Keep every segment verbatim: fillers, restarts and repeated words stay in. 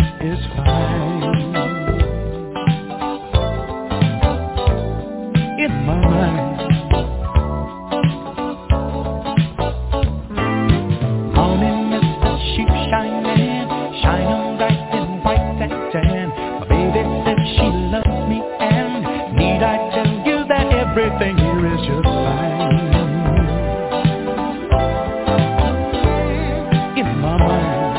is fine. In my mind, morning is the sheep shining, shining bright and white and tan. My baby said she loves me, and need I tell you that everything here is just fine. In my mind,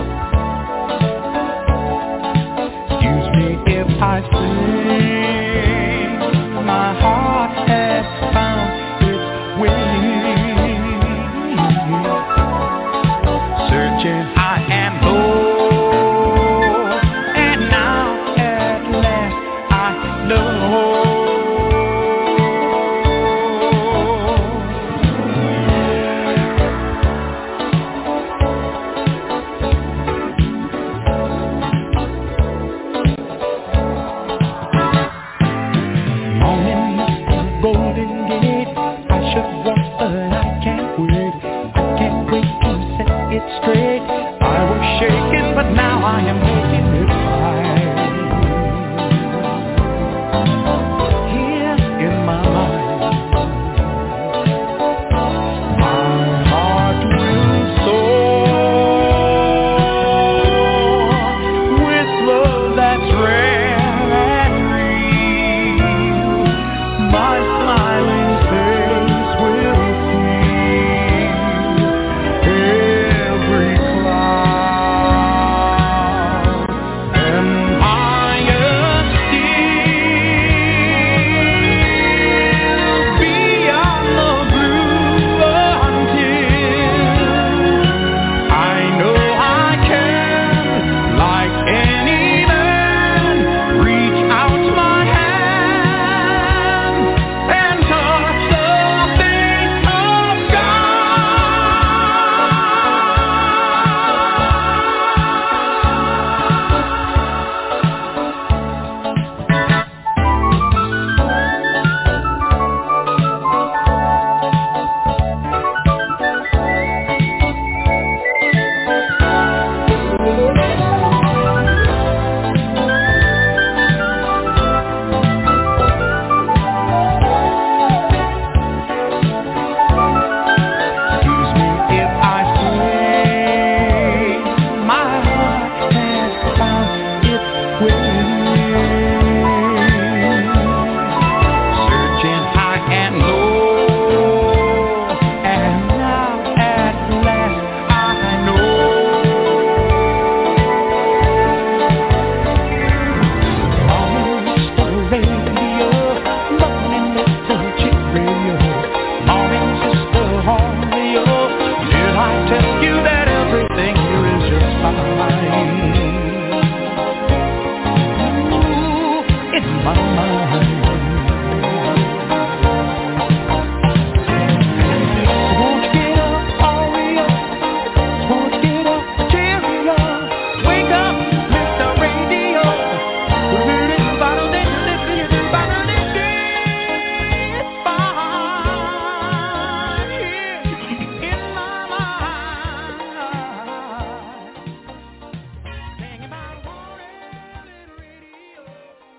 excuse me if I say my heart has found its way, searching high and low, and now at last I know. Morning is the golden gate, I should walk but I can't wait, I can't wait to set it straight. I was shaking but now I am making it fine. Here in my mind, my heart will soar with love that's rare and real. My smiling face will feel every cloud, and higher still beyond the blue, until I know I can, like any man, reach out my hand and touch the face of God. Excuse me if I say my heart has found its way, searching high and low, and now at last I know. Morning Sister Radio, morning little chick radio, morning Sister Homeo, did I tell you that everything here is just fine? Ooh, in my mind, won't you get up, Oreo? Won't you get up, Cheerio? Wake up, Mister Radio. It's fine here in my mind. Singing about morning radio.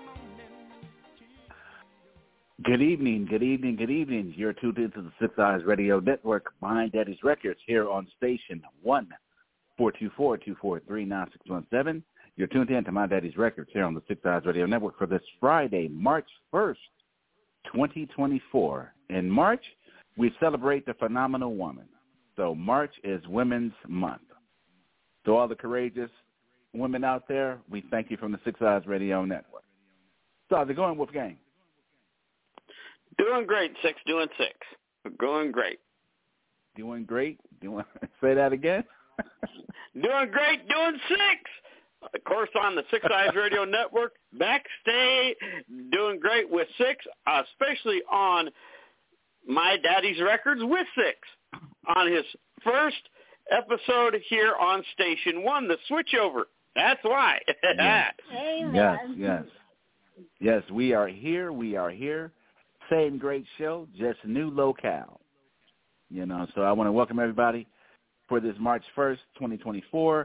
Good evening, good evening, good evening. You're tuned into the Six Eyes Radio Network, Behind Daddy's Records, here on station one four two four, two four three, nine six one seven. You're tuned in to My Daddy's Records here on the Six Eyes Radio Network for this Friday, March first, twenty twenty-four. In March, we celebrate the phenomenal woman. So March is Women's Month. To all the courageous women out there, we thank you from the Six Eyes Radio Network. So how's it going, Wolfgang? Doing great, Six. Doing six. Going great. Doing great? Do you want to say that again? Doing great. Doing six. Of course, on the Six Eyes Radio Network, backstage, doing great with Six, especially on My Daddy's Records with Six, on his first episode here on Station One, the switchover. That's why. Yes. Amen. Yes, yes. Yes, we are here. We are here. Same great show, just new locale. You know, so I want to welcome everybody for this March first, twenty twenty-four.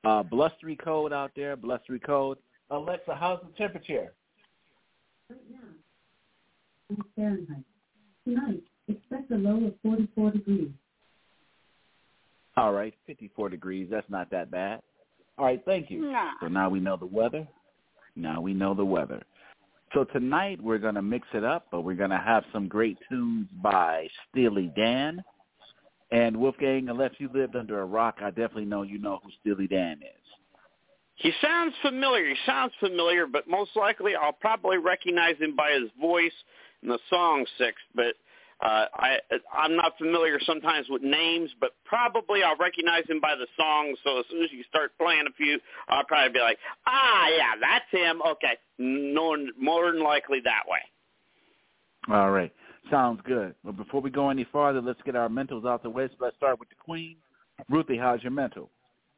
uh, blustery cold out there, blustery cold. Alexa, how's the temperature? Right now, Fahrenheit. Tonight, expect a low of forty-four degrees. All right, fifty-four degrees. That's not that bad. All right, thank you. Nah. So now we know the weather. Now we know the weather. So tonight we're going to mix it up, but we're going to have some great tunes by Steely Dan. And Wolfgang, unless you lived under a rock, I definitely know you know who Steely Dan is. He sounds familiar. He sounds familiar, but most likely I'll probably recognize him by his voice in the song Six. But uh, I, I'm not familiar sometimes with names, but probably I'll recognize him by the song. So as soon as you start playing a few, I'll probably be like, ah, yeah, that's him. Okay, no, more than likely that way. All right. Sounds good. But before we go any farther, let's get our mentals out the way. So let's start with the Queen. Ruthie, how's your mental?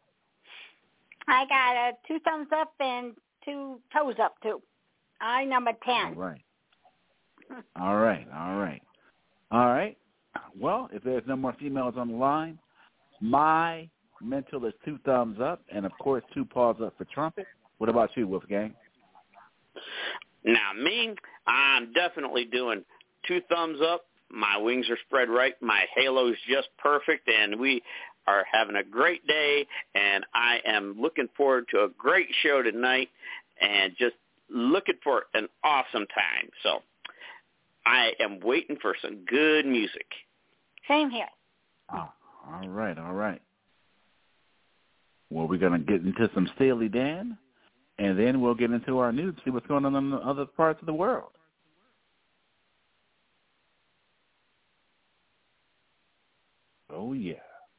I got a two thumbs up and two toes up, too. I number ten. All right. All right. All right. All right. Well, if there's no more females on the line, my mental is two thumbs up and, of course, two paws up for trumpet. What about you, Wolfgang? Now, me, I'm definitely doing two thumbs up. My wings are spread right. My halo's just perfect, and we are having a great day, and I am looking forward to a great show tonight and just looking for an awesome time. So I am waiting for some good music. Same here. Oh, all right, all right. Well, we're going to get into some Steely Dan, and then we'll get into our news, see what's going on in the other parts of the world. Oh, yeah.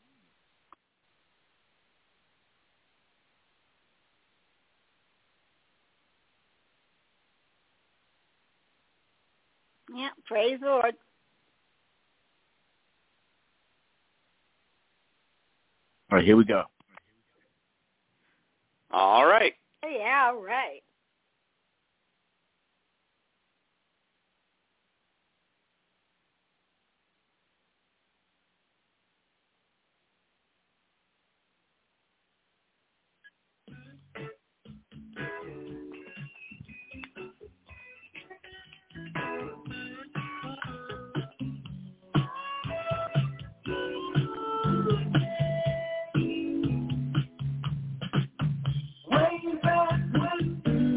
Yeah, praise the Lord. All right, here we go. All right. Yeah, all right. Way back when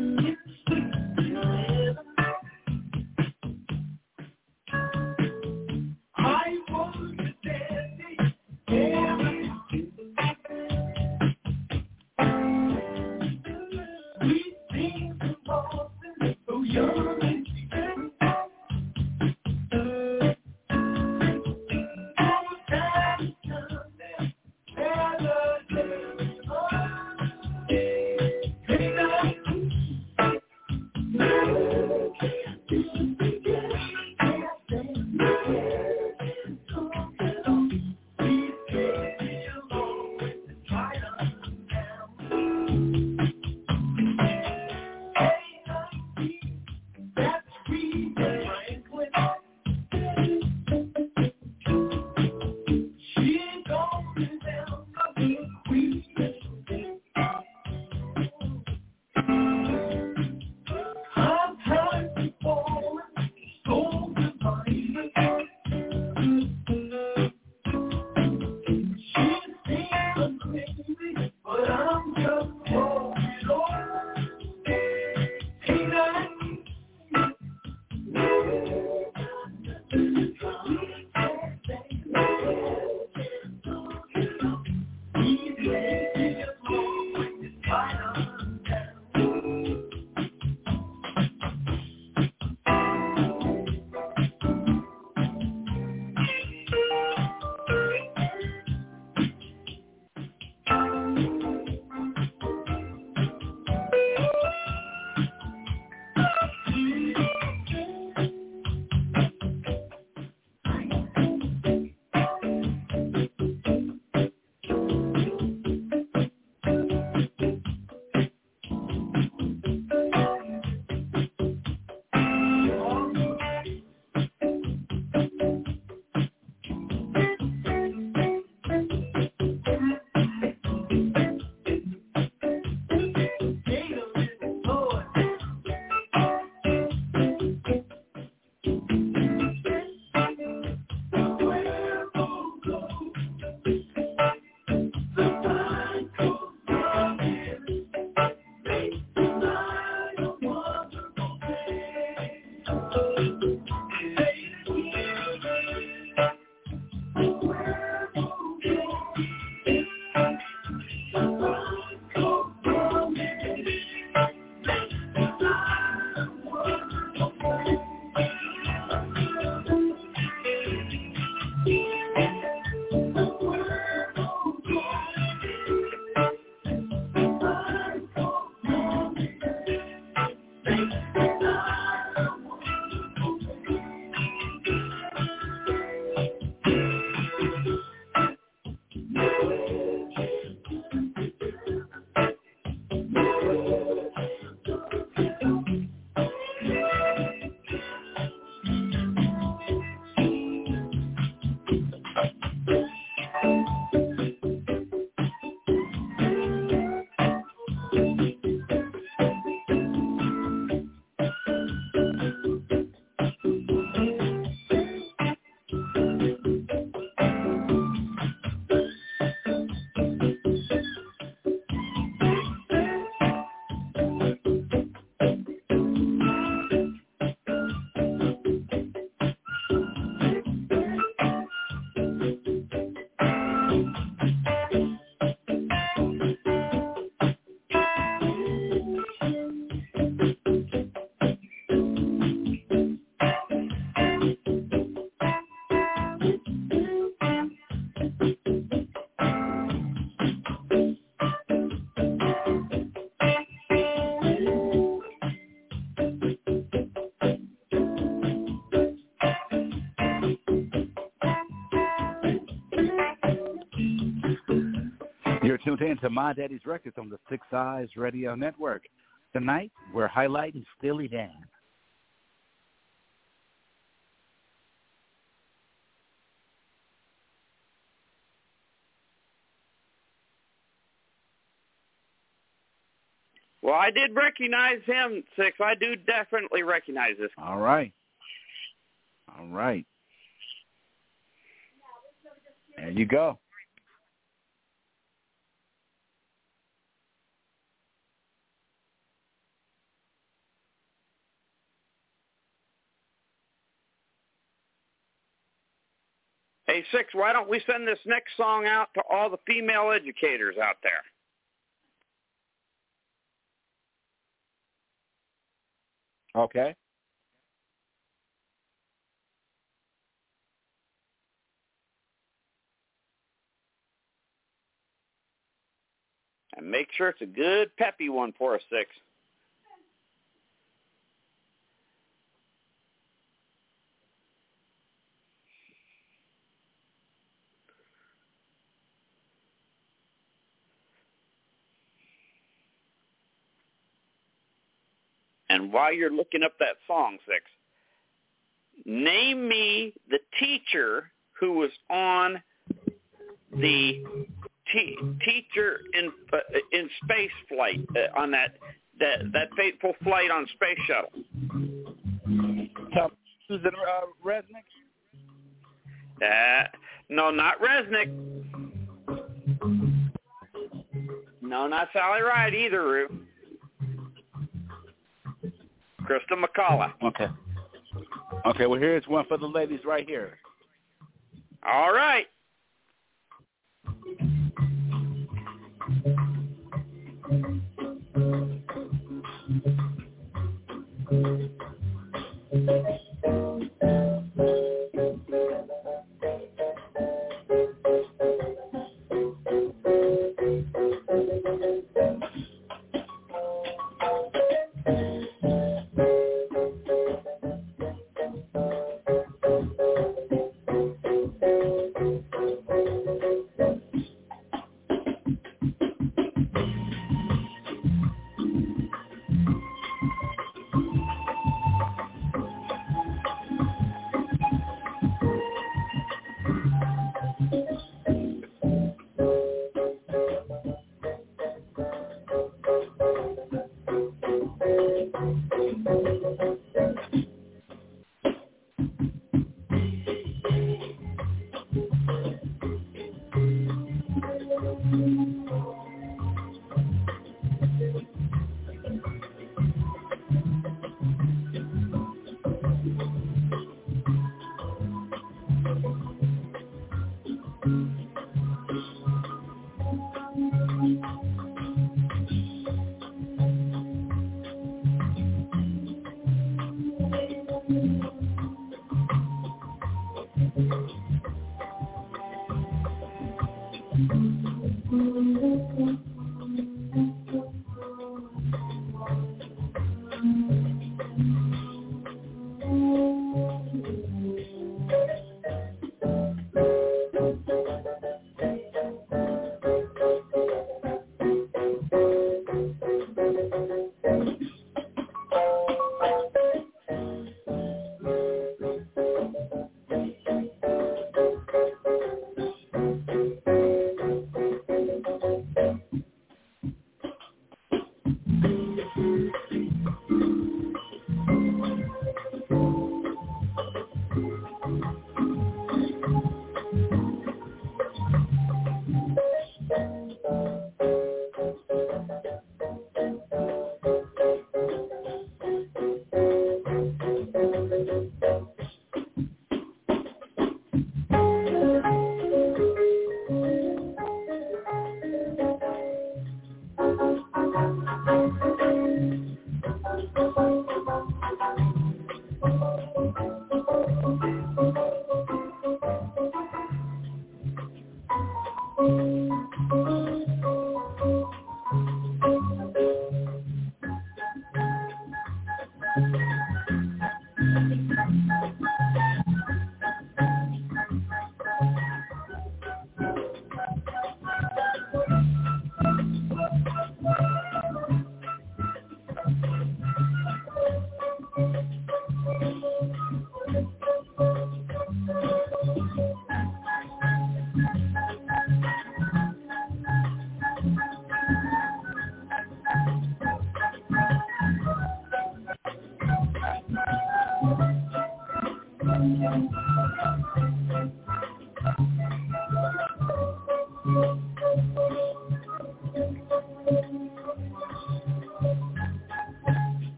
tuned in to My Daddy's Records on the Six Eyes Radio Network. Tonight, we're highlighting Steely Dan. Well, I did recognize him, Six. I do definitely recognize this. All right. All right. There you go. Hey, Six, why don't we send this next song out to all the female educators out there? Okay. And make sure it's a good, peppy one for us, Six. And while you're looking up that song, Six, name me the teacher who was on the te- teacher in uh, in space flight uh, on that, that that fateful flight on Space Shuttle. Susan uh, Resnick? Uh, no, not Resnick. No, not Sally Ride either, Rue. Krista McCullough. Okay. Okay, well, here's one for the ladies right here. All right.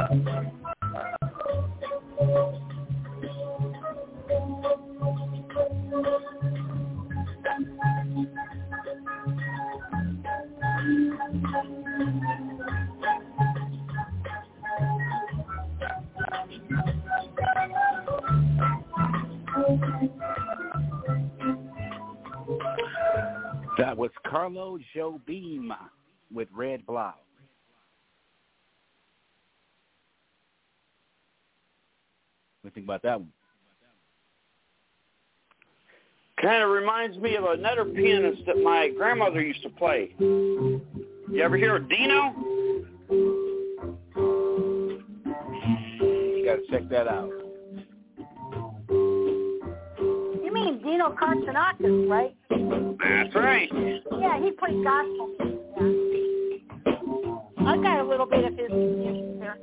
That was Carlo Jobim with Red Blouse. What do you think about that one? Kind of reminds me of another pianist that my grandmother used to play. You ever hear of Dino? You got to check that out. You mean Dino Kartsanakis, right? That's right. Yeah, he played gospel music. Yeah. I got a little bit of his music there.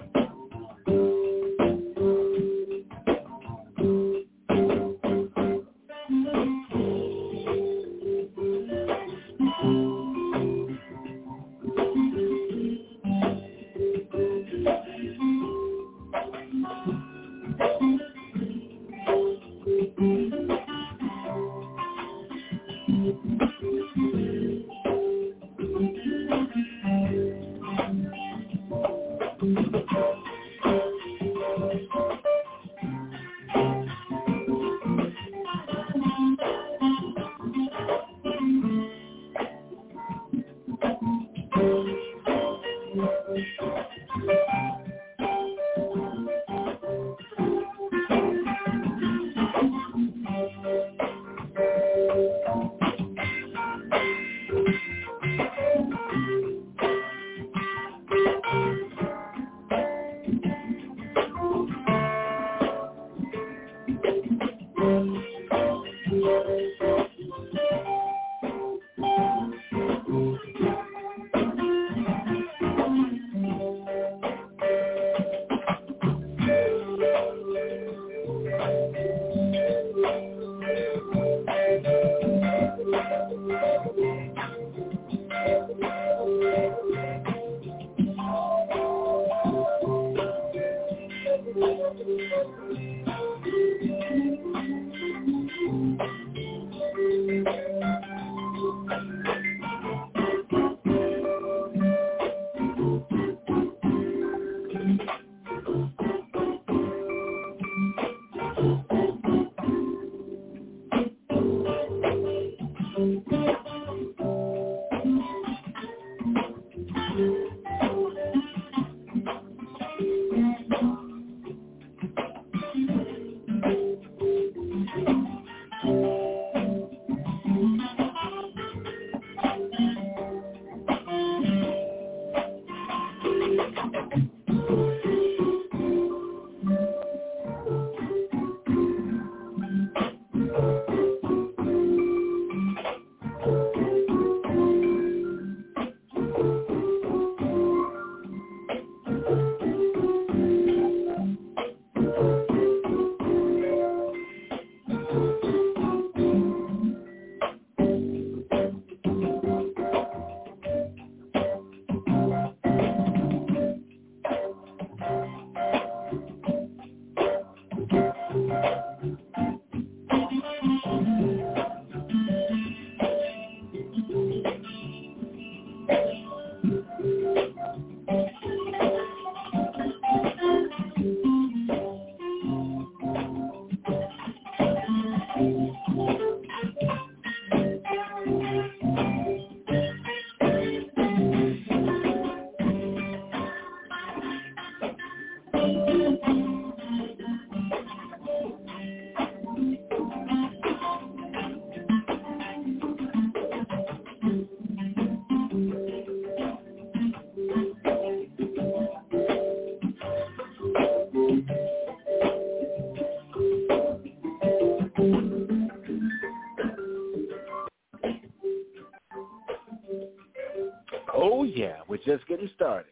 Oh, yeah, we're just getting started.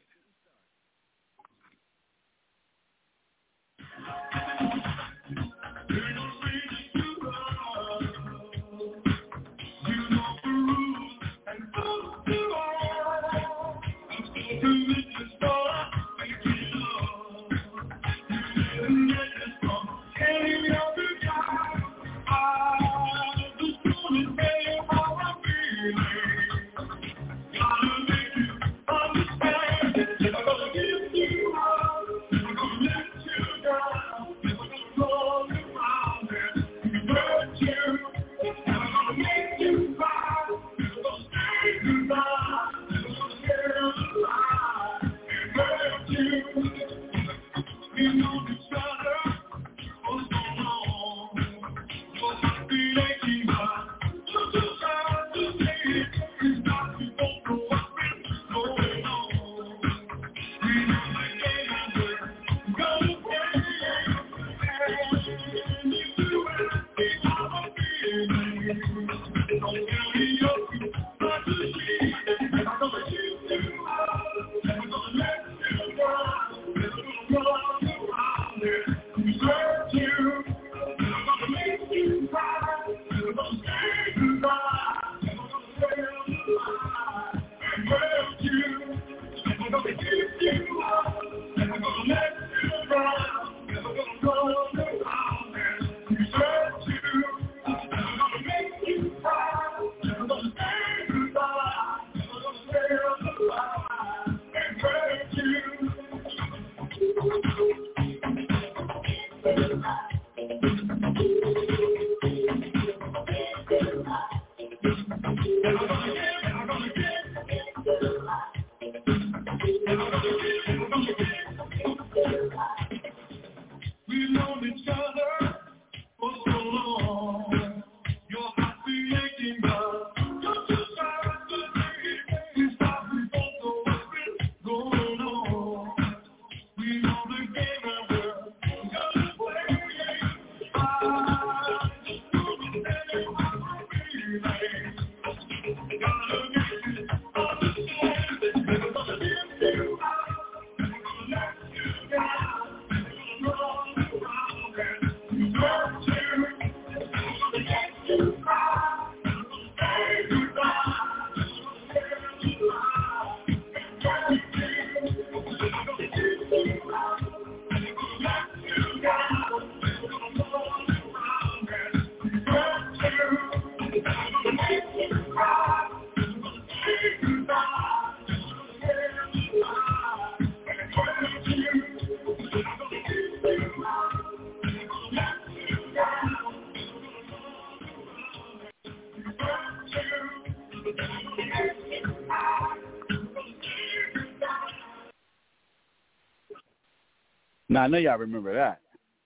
Now, I know y'all remember that.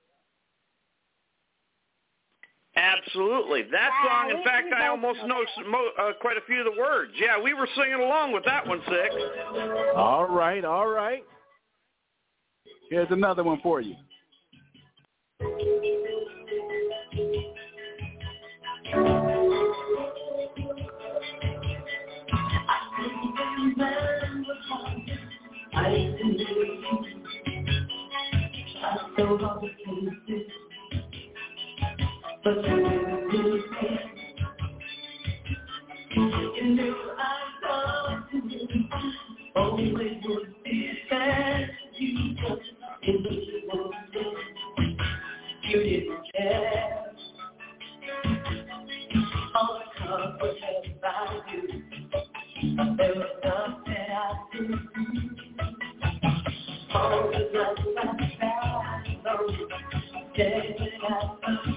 Absolutely. That song, in fact, I almost know uh, quite a few of the words. Yeah, we were singing along with that one, Six. All right, all right. Here's another one for you. But you knew I thought you always would be there. You just didn't you didn't care. All the comfort about you, there was nothing I could do. All the love I found, dead at the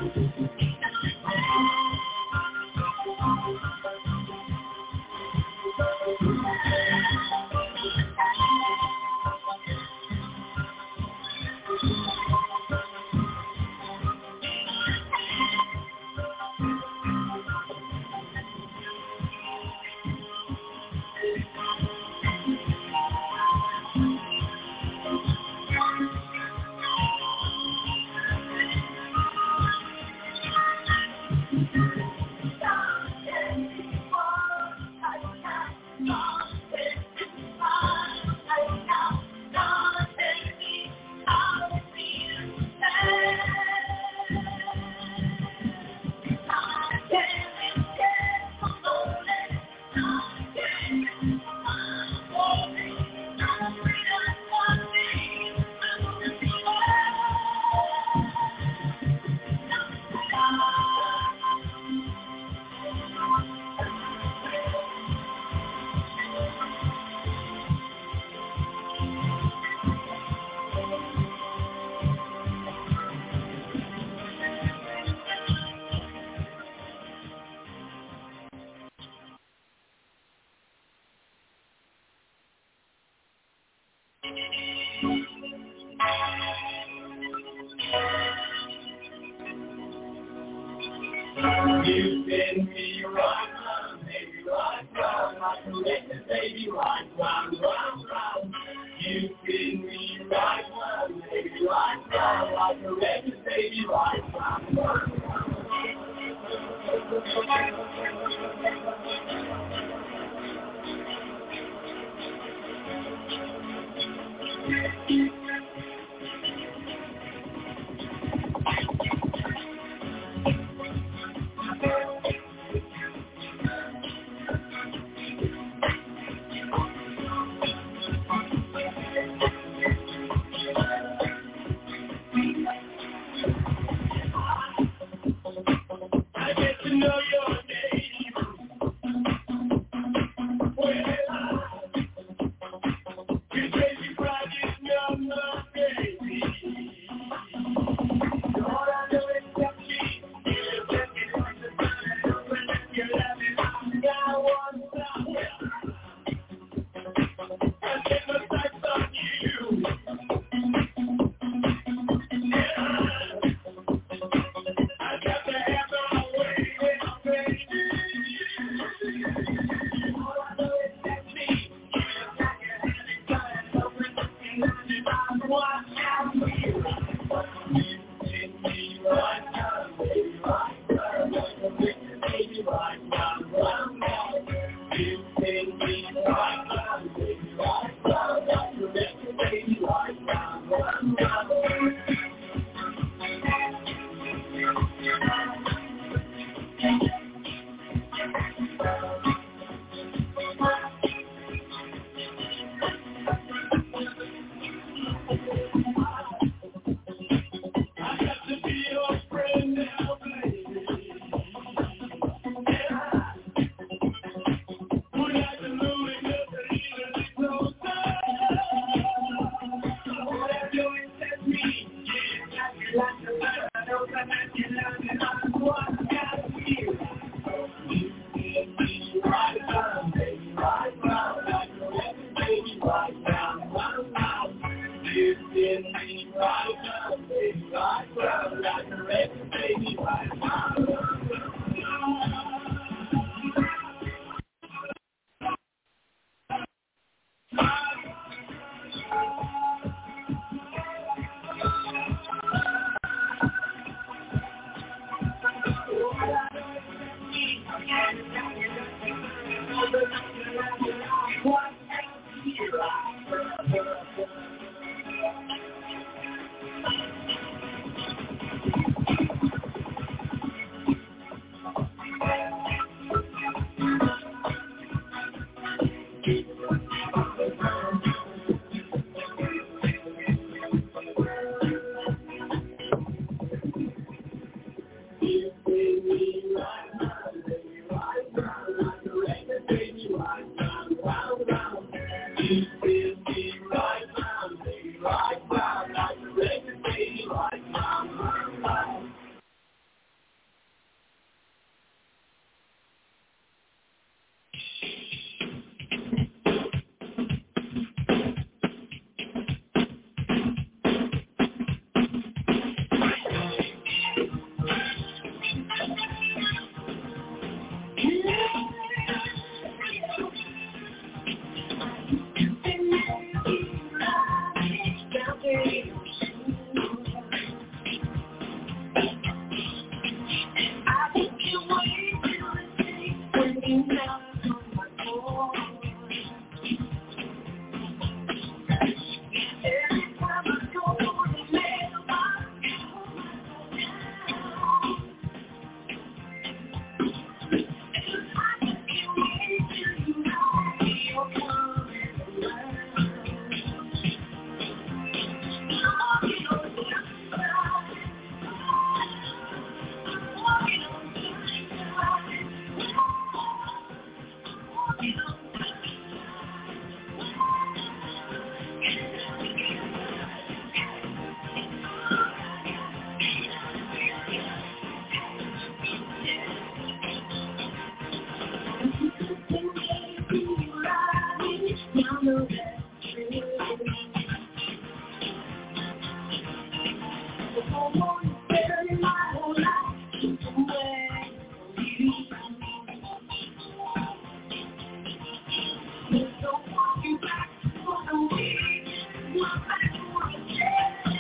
You spin me right round, baby, right round, like a record, baby, right round, round, round. You spin me right round, baby, right round, like a record, baby, right round, round, round. I get to know your name. Well, you crazy private number, baby. All I know is that me. You're looking like the sun and open up your love and I want some. I get my sights on you. I got to have my way with baby. All I know is that me. You're like a heavy sun and open up your love and I want some. You take me right now, baby, right now, like a wicked baby, right now, right now. You take me right now, baby, right now, like a wicked baby, right now, right now. I got to be your friend now, baby. Yeah. Would like to move it up and even closer. All I do is set me. Yeah, like you like the sun. I know that you love me. I'm what got you. You give me right now, baby, right now. Like a record, baby, right now, right now. You give me right now, baby, right now. Like a record, baby, right now, right now. You give me right now, baby, right now, like a record, baby, right now, round, round. You give me right now, baby, right now, like a record, baby, right now, round, round. know that's true. No more spending my whole life away from you. Don't want you back for the week. You're back for a day.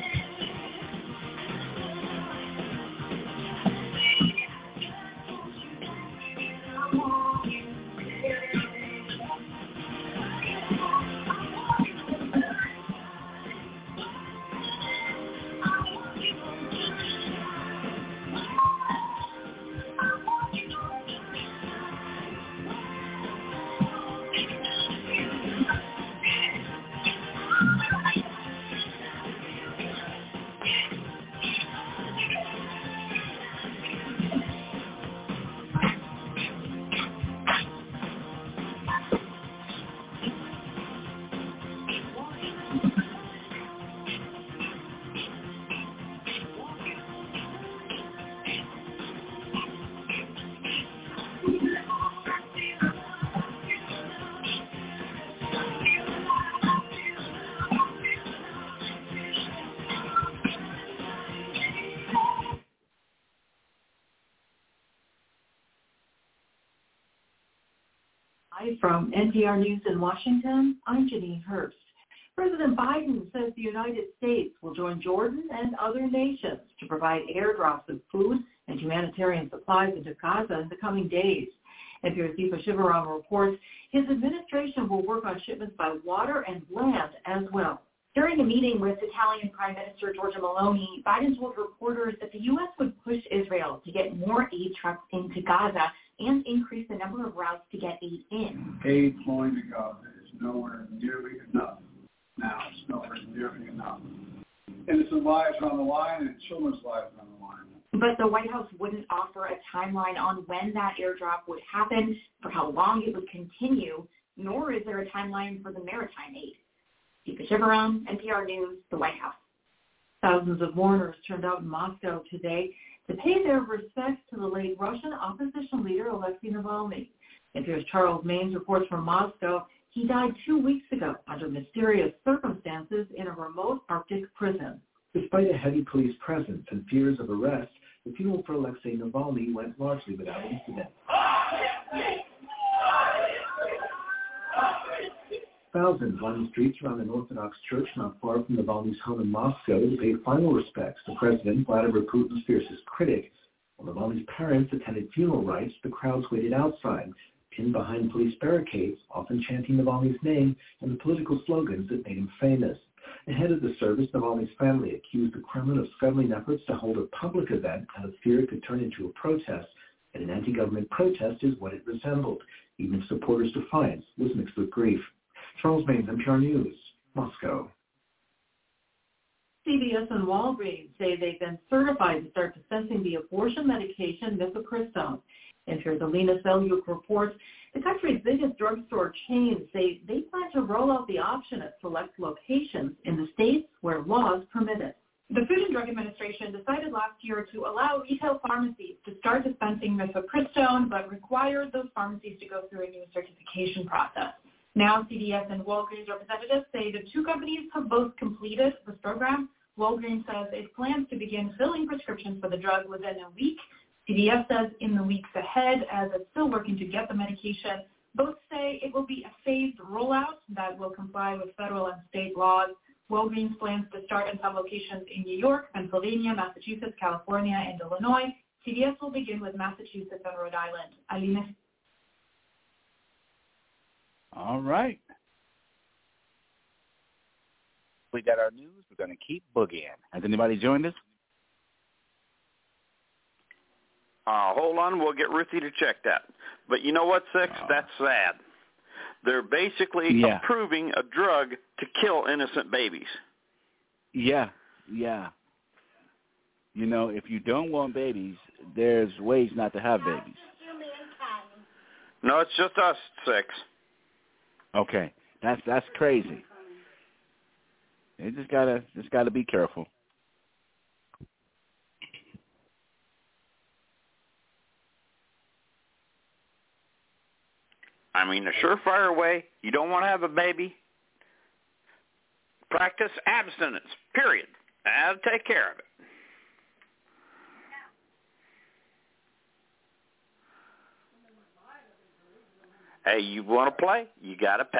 I want you today. From N P R News in Washington, I'm Janine Hurst. President Biden says the United States will join Jordan and other nations to provide airdrops of food and humanitarian supplies into Gaza in the coming days. N P R's Deepa Shivaram reports his administration will work on shipments by water and land as well. During a meeting with Italian Prime Minister Giorgia Meloni, Biden told reporters that the U S would push Israel to get more aid trucks into Gaza and increase the number of routes to get aid in. Aid flowing to Gaza is nowhere nearly enough. Now it's nowhere nearly enough. Innocent lives are on the line and children's lives are on the line. But the White House wouldn't offer a timeline on when that airdrop would happen, for how long it would continue, nor is there a timeline for the maritime aid. Deepa Shivaram, N P R News, the White House. Thousands of mourners turned out in Moscow today to pay their respects to the late Russian opposition leader Alexei Navalny. N P R's Charles Maines reports from Moscow. He died two weeks ago under mysterious circumstances in a remote Arctic prison. Despite a heavy police presence and fears of arrest, the funeral for Alexei Navalny went largely without incident. Thousands lined the streets around an Orthodox church not far from Navalny's home in Moscow to pay final respects to President Vladimir Putin's fiercest critic. While Navalny's parents attended funeral rites, the crowds waited outside, pinned behind police barricades, often chanting Navalny's name and the political slogans that made him famous. Ahead of the service, Navalny's family accused the Kremlin of scuttling efforts to hold a public event out of fear it could turn into a protest, and an anti-government protest is what it resembled, even if supporters' defiance was mixed with grief. Charles Maines, N P R News, Moscow. C V S and Walgreens say they've been certified to start dispensing the abortion medication mifepristone. N P R's Alina Selyuk reports the country's biggest drugstore chains say they plan to roll out the option at select locations in the states where laws permit it. The Food and Drug Administration decided last year to allow retail pharmacies to start dispensing mifepristone, but required those pharmacies to go through a new certification process. Now, C V S and Walgreens representatives say the two companies have both completed this program. Walgreens says it plans to begin filling prescriptions for the drug within a week. C V S says in the weeks ahead, as it's still working to get the medication. Both say it will be a phased rollout that will comply with federal and state laws. Walgreens plans to start in some locations in New York, Pennsylvania, Massachusetts, California, and Illinois. C V S will begin with Massachusetts and Rhode Island. Alina. All right. We got our news. We're going to keep boogieing. Has anybody joined us? Uh, hold on. We'll get Ruthie to check that. But you know what, Six? Uh, That's sad. They're basically yeah. approving a drug to kill innocent babies. Yeah, yeah. You know, if you don't want babies, there's ways not to have babies. No, it's just us, Six. Okay, that's that's crazy. You just gotta just gotta be careful. I mean, a surefire way. You don't want to have a baby, Practice abstinence, period. That'll take care of it. Hey, you want to play? You got to pay.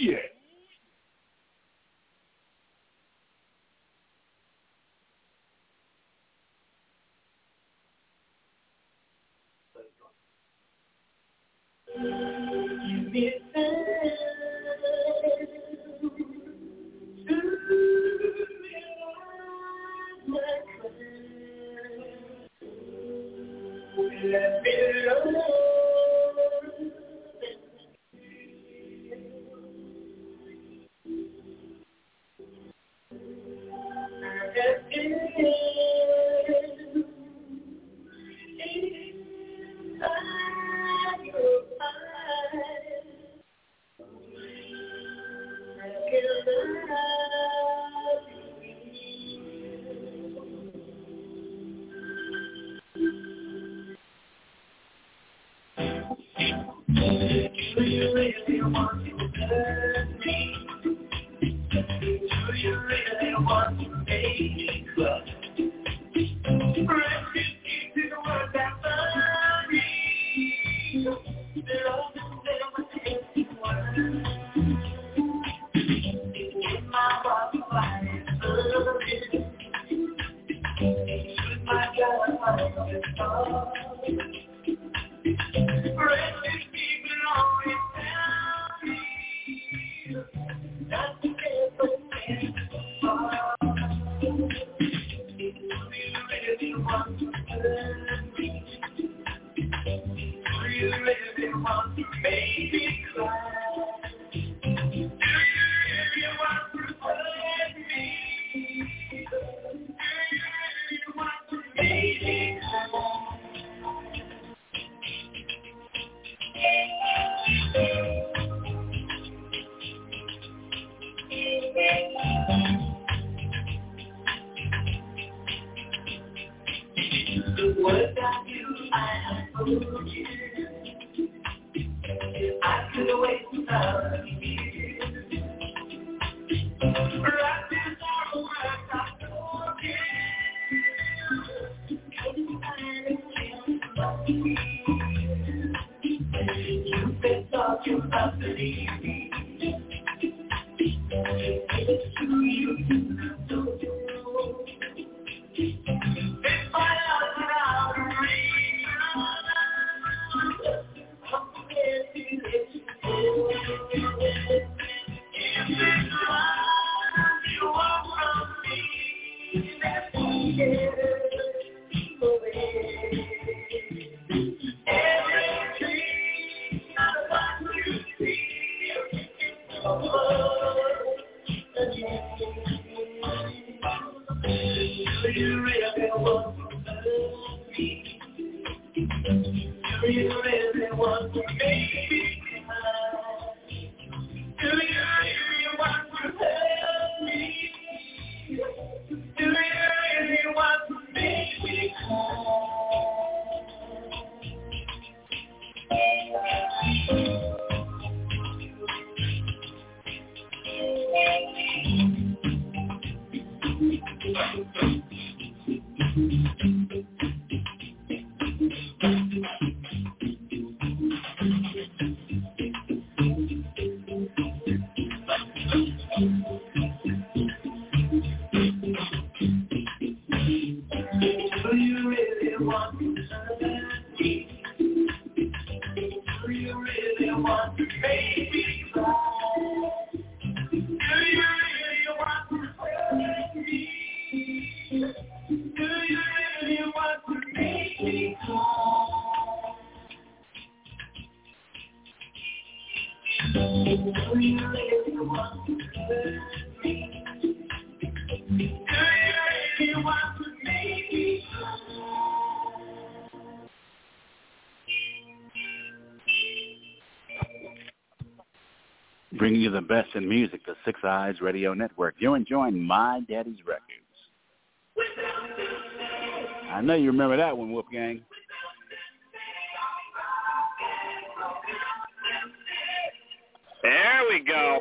yeah. You be let me love. Do you really want to hurt me? Do you really want to make me cry? Refugees is the word that's funny. They're all the same with the word. In my body, fire is burning. With my God, I'm in the dark. What about you? I have told you. I could wait without you. Right before the work I told you. Couldn't find a chance to you've been talking about believing. It's true, you don't know. If I love without a reason, I'm scared to let you go. If it's love you want from me, that's away. Everything I want you to see is over again. Do you really want to love me? Do you really want to make me cry? Do you really want to help me? Do you really want to make me cry? Do you really want to hurt me? Do you really want to make me cry? Do you really want to hurt me? Do you really want to make me cry? Do you really want to hurt me? Do you really want to make me cry? Bringing you the best in music, the Six Eyes Radio Network. You're enjoying My Daddy's Records. I know you remember that one, Wolfgang. There we go.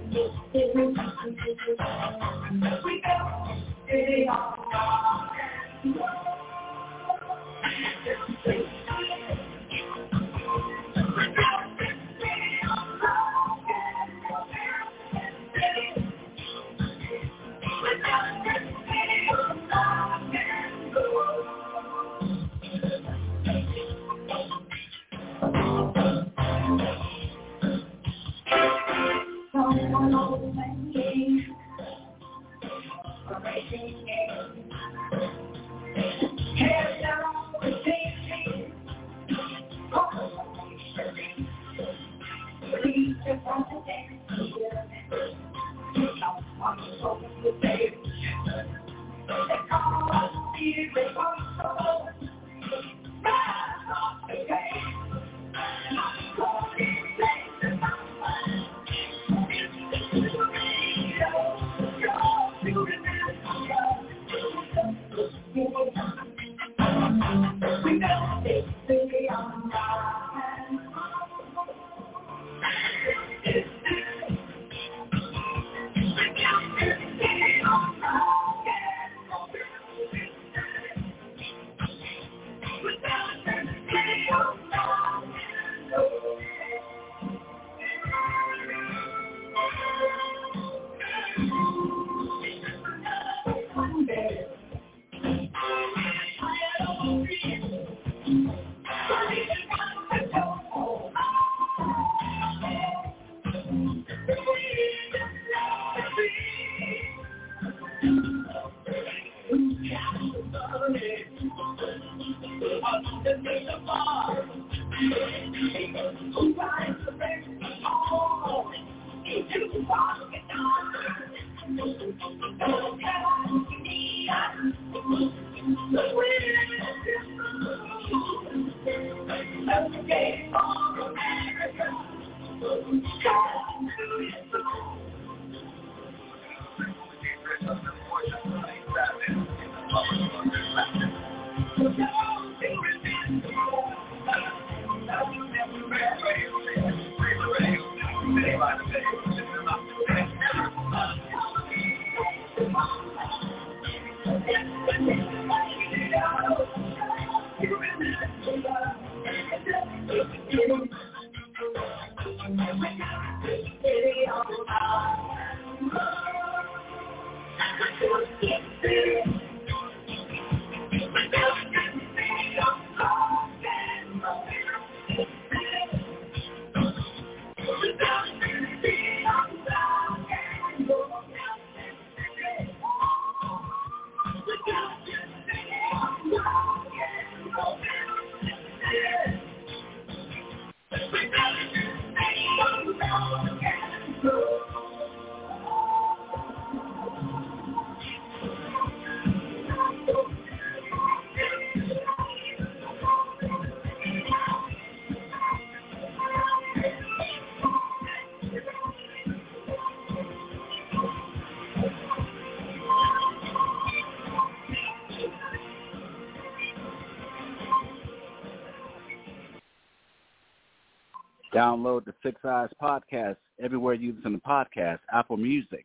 Download the Six Eyes podcast everywhere you listen to podcasts, Apple Music,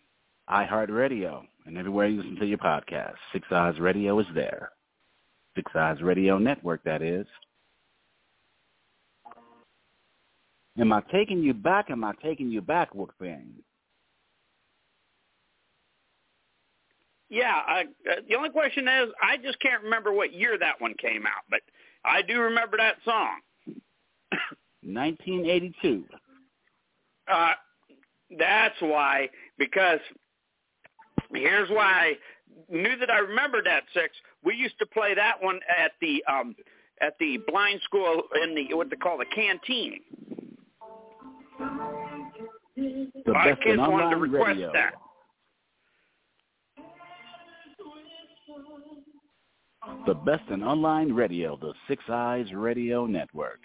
iHeartRadio, and everywhere you listen to your podcast. Six Eyes Radio is there. Six Eyes Radio Network, that is. Am I taking you back? Am I taking you back, Wolfgang? Yeah, I, uh, the only question is, I just can't remember what year that one came out, but I do remember that song. nineteen eighty-two. Uh, that's why, because here's why I knew that I remembered that six. We used to play that one at the um, at the blind school in the what they call the canteen. The My best kids in wanted to online request radio. that. The best in online radio, the Six Eyes Radio Network.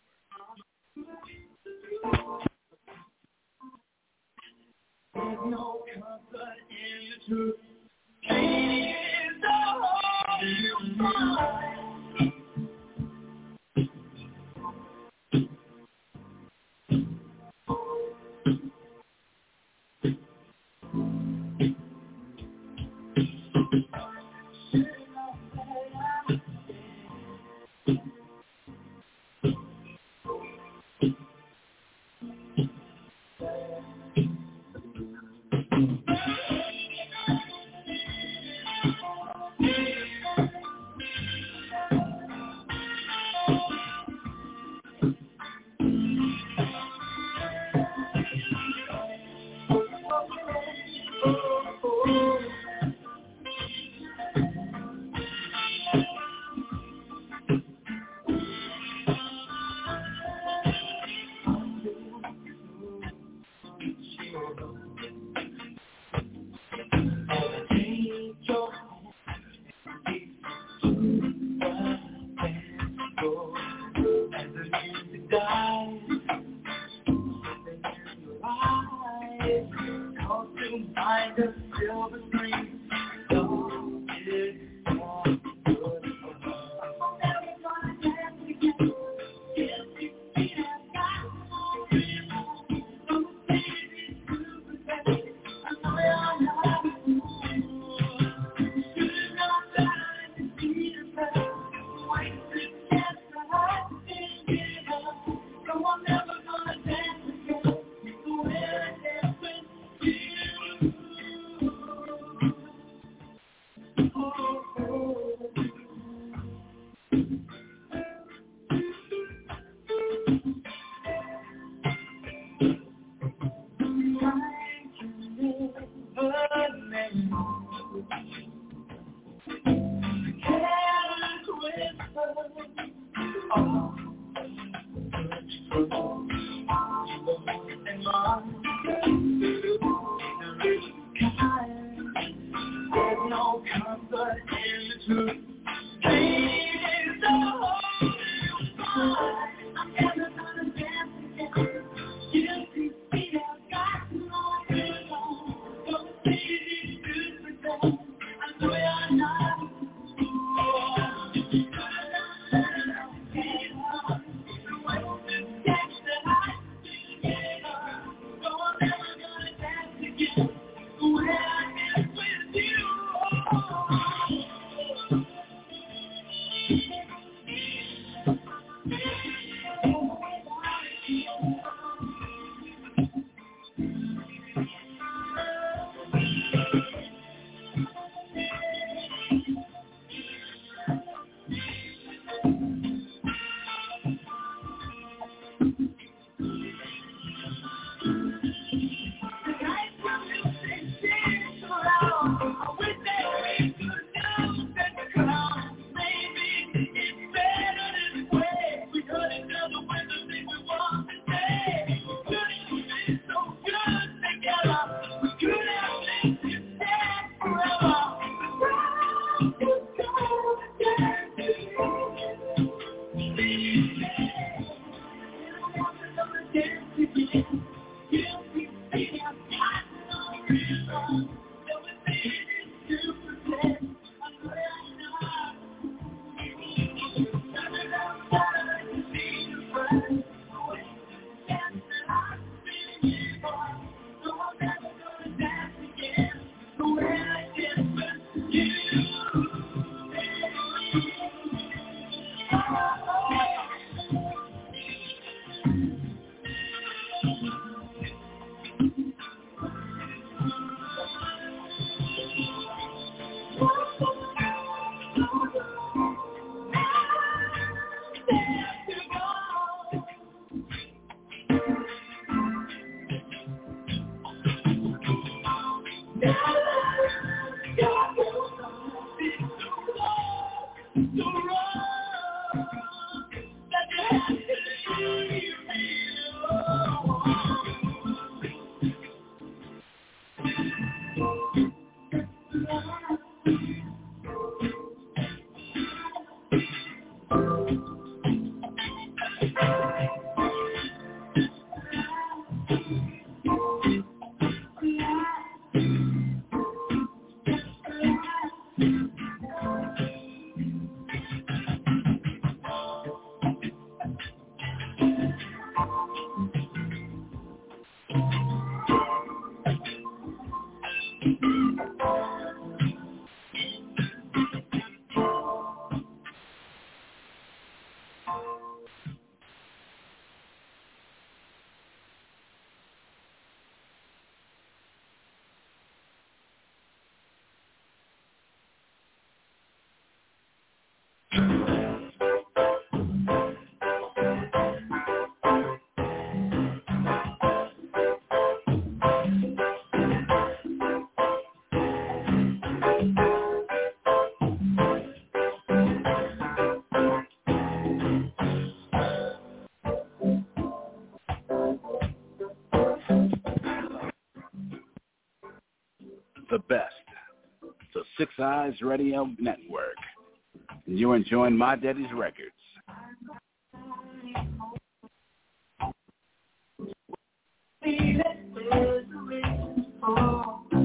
There's no comfort in the truth. It's the heart you find. behind a silver screen. So it's all good. I'm never gonna dance again. Guilty feet have got no reason. So it's easy to protect. I know you're not a fool. Should not lie to be depressed. Wasted chance to hide and give up. So I'm never gonna dance again. The way I dance with you. Oh, oh. There's no comfort in the truth. Please don't hold you far. I'm never gonna dance again. Guilty feet have got no reason. So it's easy to pretend. I know you're not a fool. The best, the Six Eyes Radio Network. And you're enjoying My Daddy's Records. See that there's a reason for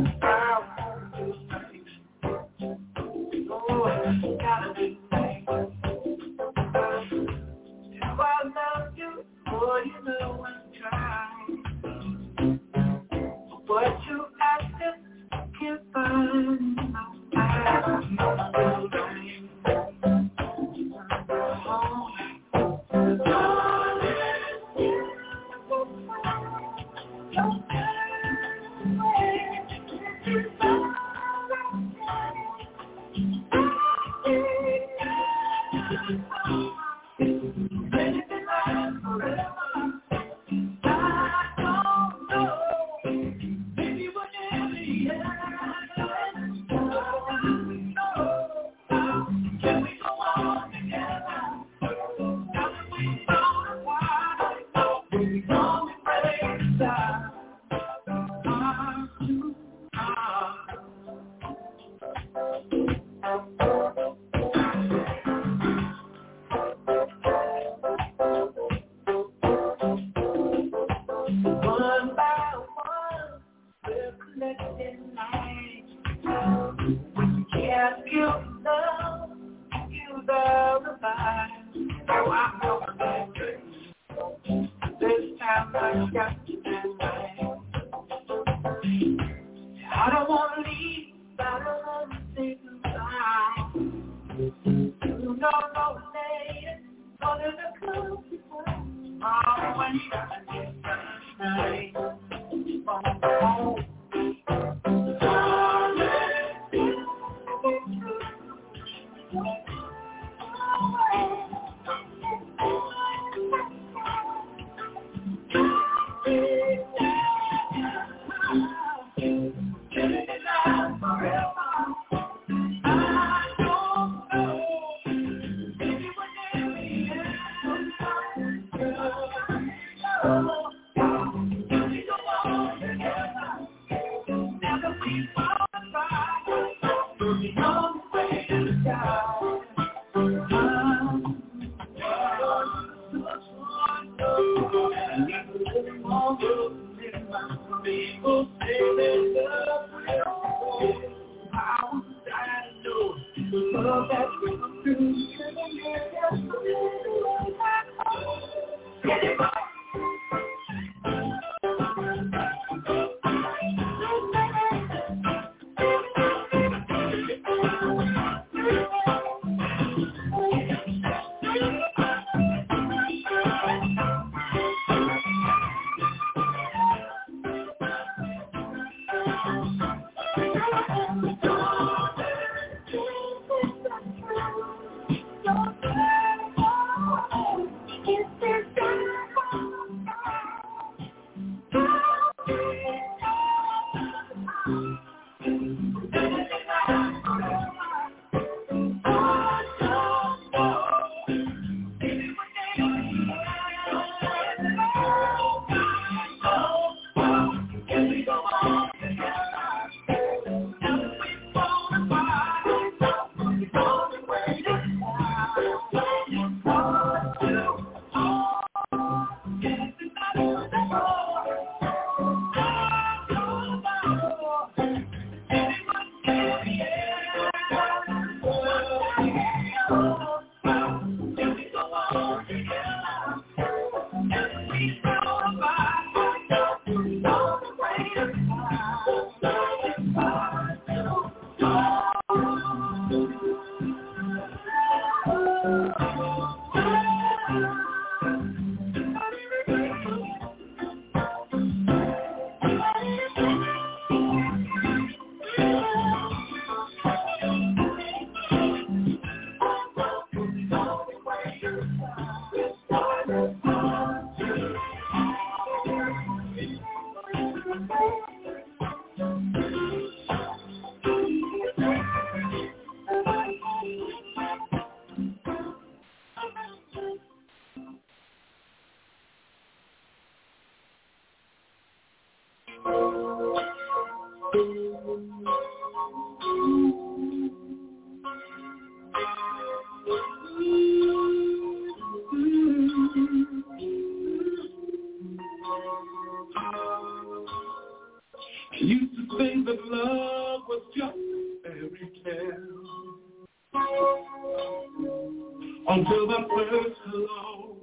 Until that first hello,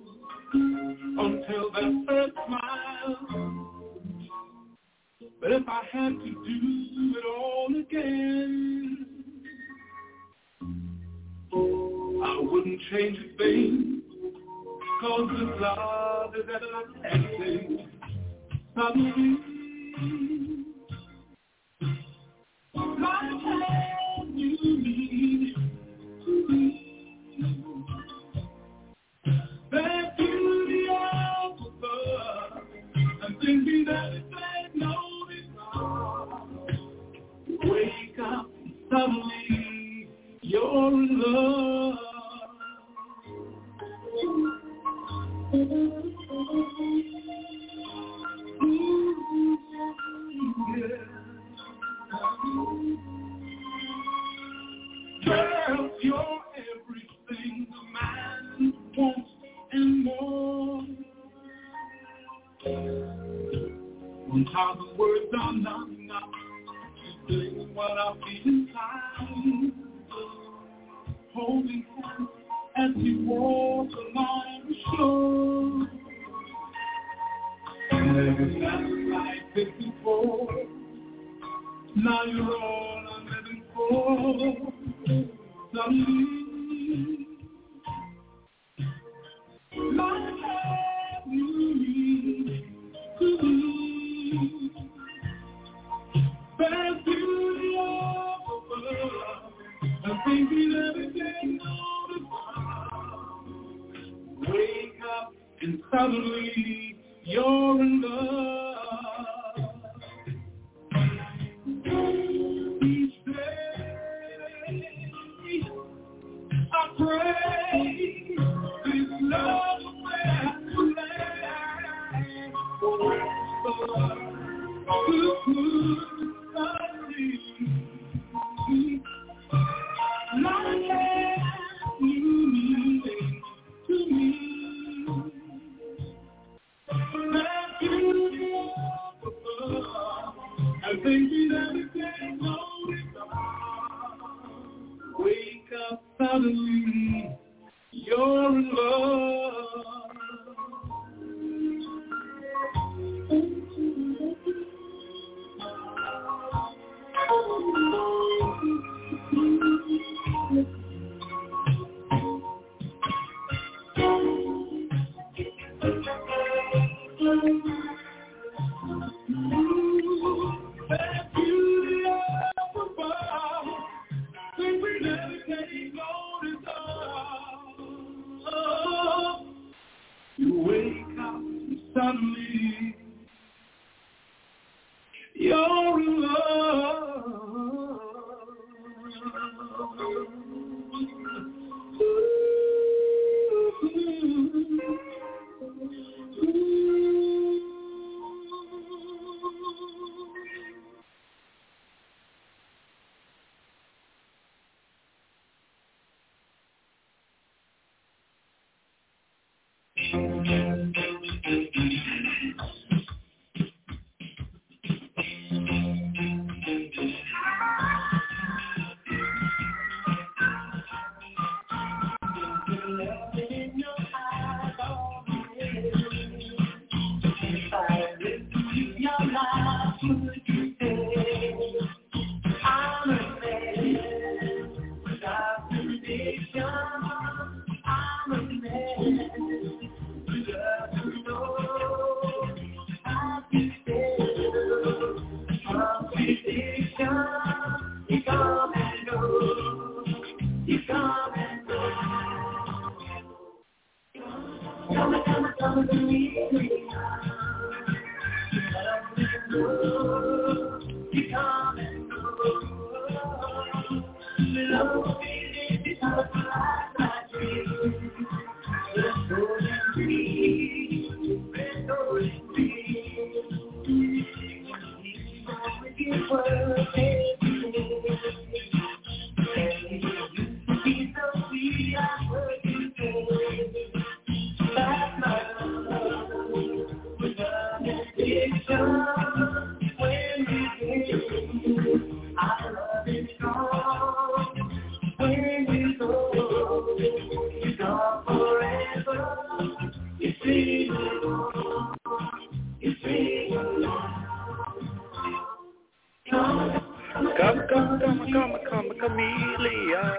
until that first smile. But if I had to do it all again, I wouldn't change a thing, 'cause this love is everlasting. suddenly my hand you lead to me. That beauty of above, I'm thinking that it ain't no desire. Wake up suddenly, you're in love. Girl, you're everything a man wants and more. One thousand words are not enough to say what I feel inside. Holding hands as we walk along the shore. Never felt like this before. Now you're all I'm living for. Suddenly, my hand you lead to me. There's beauty up above, I'm thinking everything on the ground. Wake up and suddenly you're in love. Each day I pray this love will last forever. Like you mean to me. That beauty of above, I think that everything on its own. Wake up suddenly, you're in love. That beauty of above, think we never take notice of. You wake up and suddenly you're in love. Come, come, come, come, come, chameleon.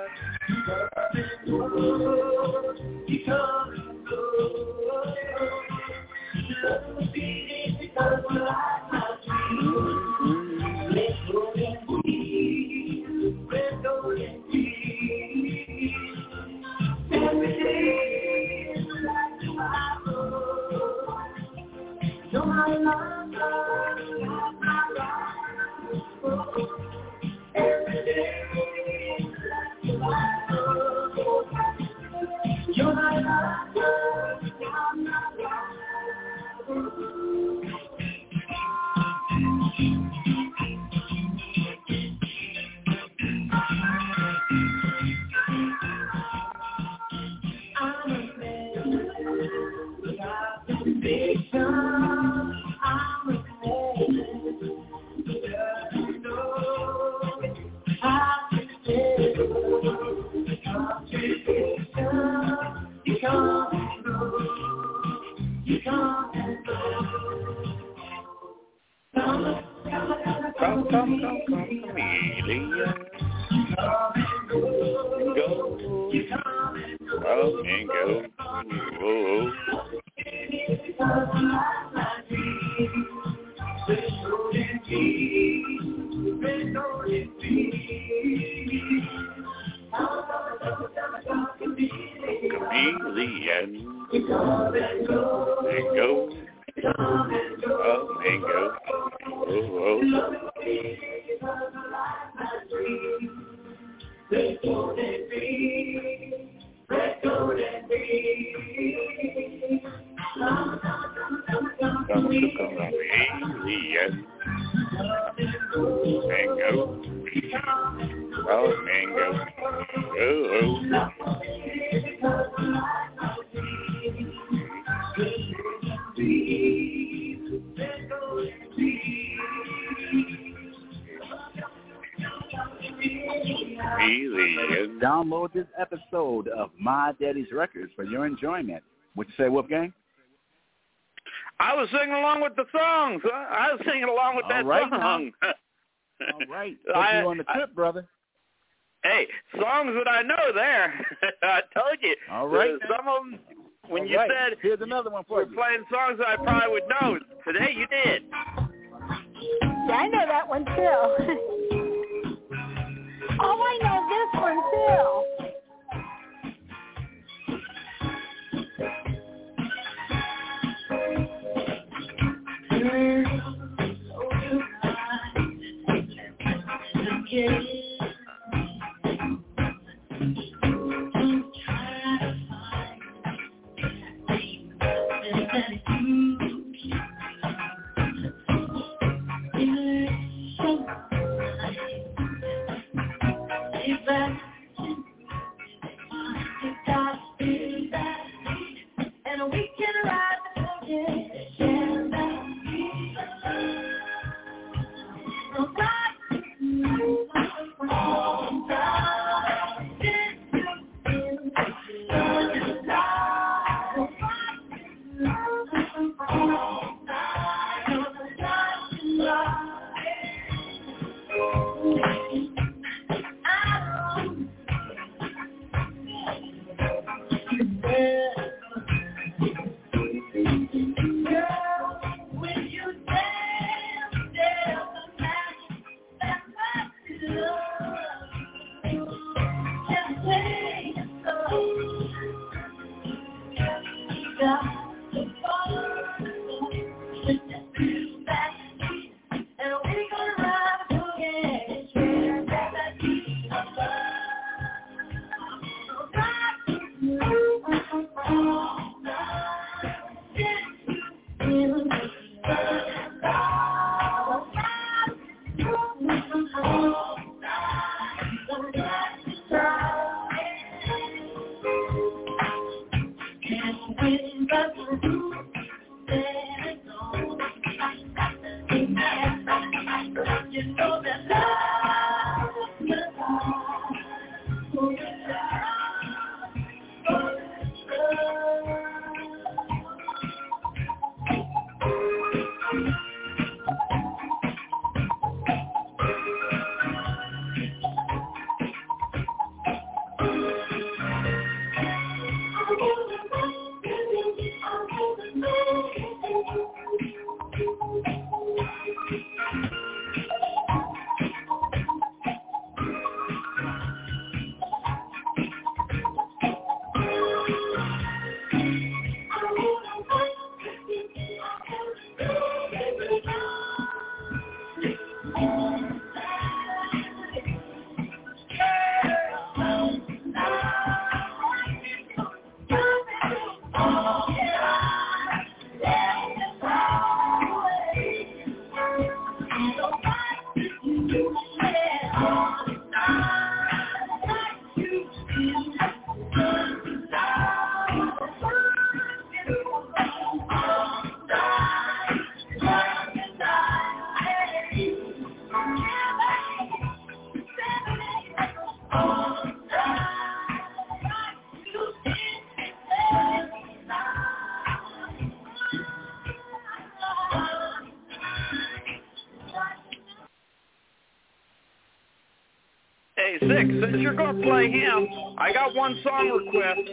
Come, come, come, come, chameleon. Go. Come and go. Whoa. Chameleon. And go. Come and go. Whoa. Alien. Mango. Oh, mango. Oh, oh. Alien. Download this episode of My Daddy's Records for your enjoyment. What you say, Wolfgang? I was singing along with the songs. Huh? I was singing along with All that right song. All right. Put I, you on the trip, brother. Hey, songs that I know there. I told you. All right. Uh, some of them, when All you right. said Here's another one for we're you. playing songs that I probably would know, today you did. Yeah, I know that one too. Oh, I know this one too. Hey, Six, since you're going to play him, I got one song request.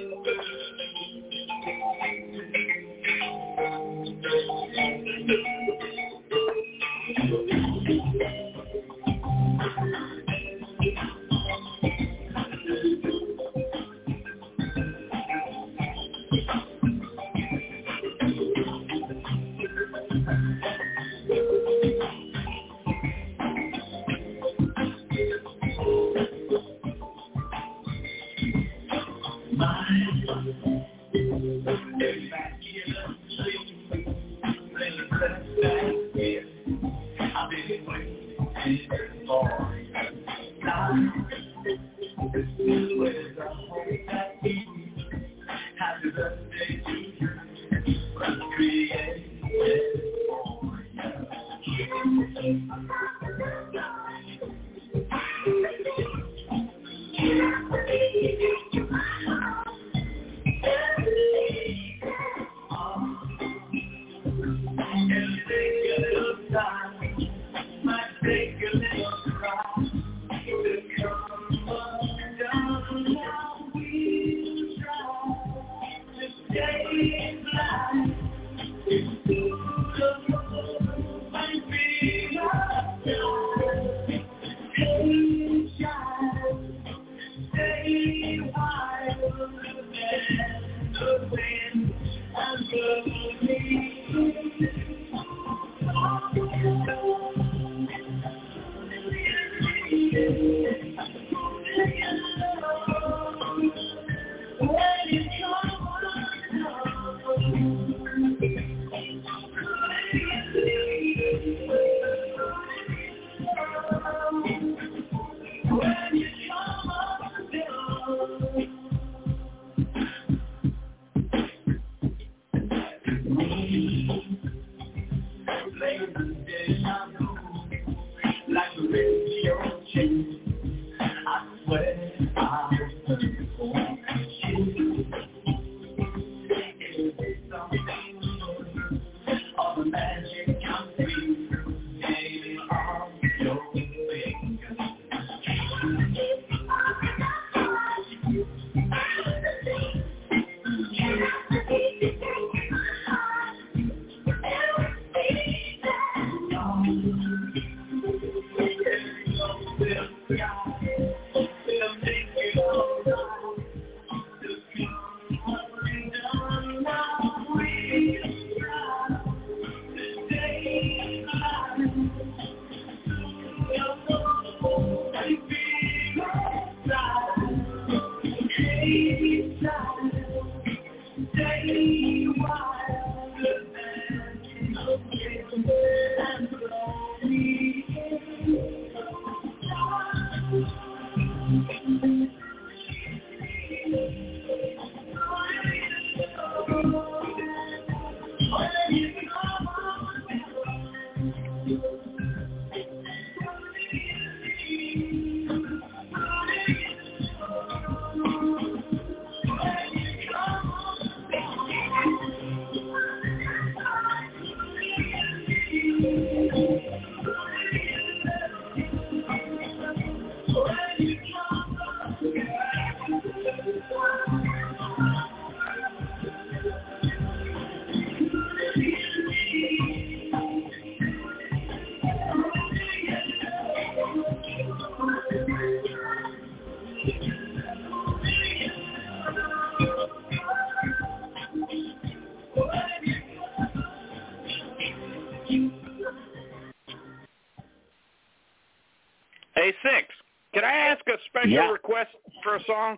Hey, Six, can I ask a special Yeah. request for a song?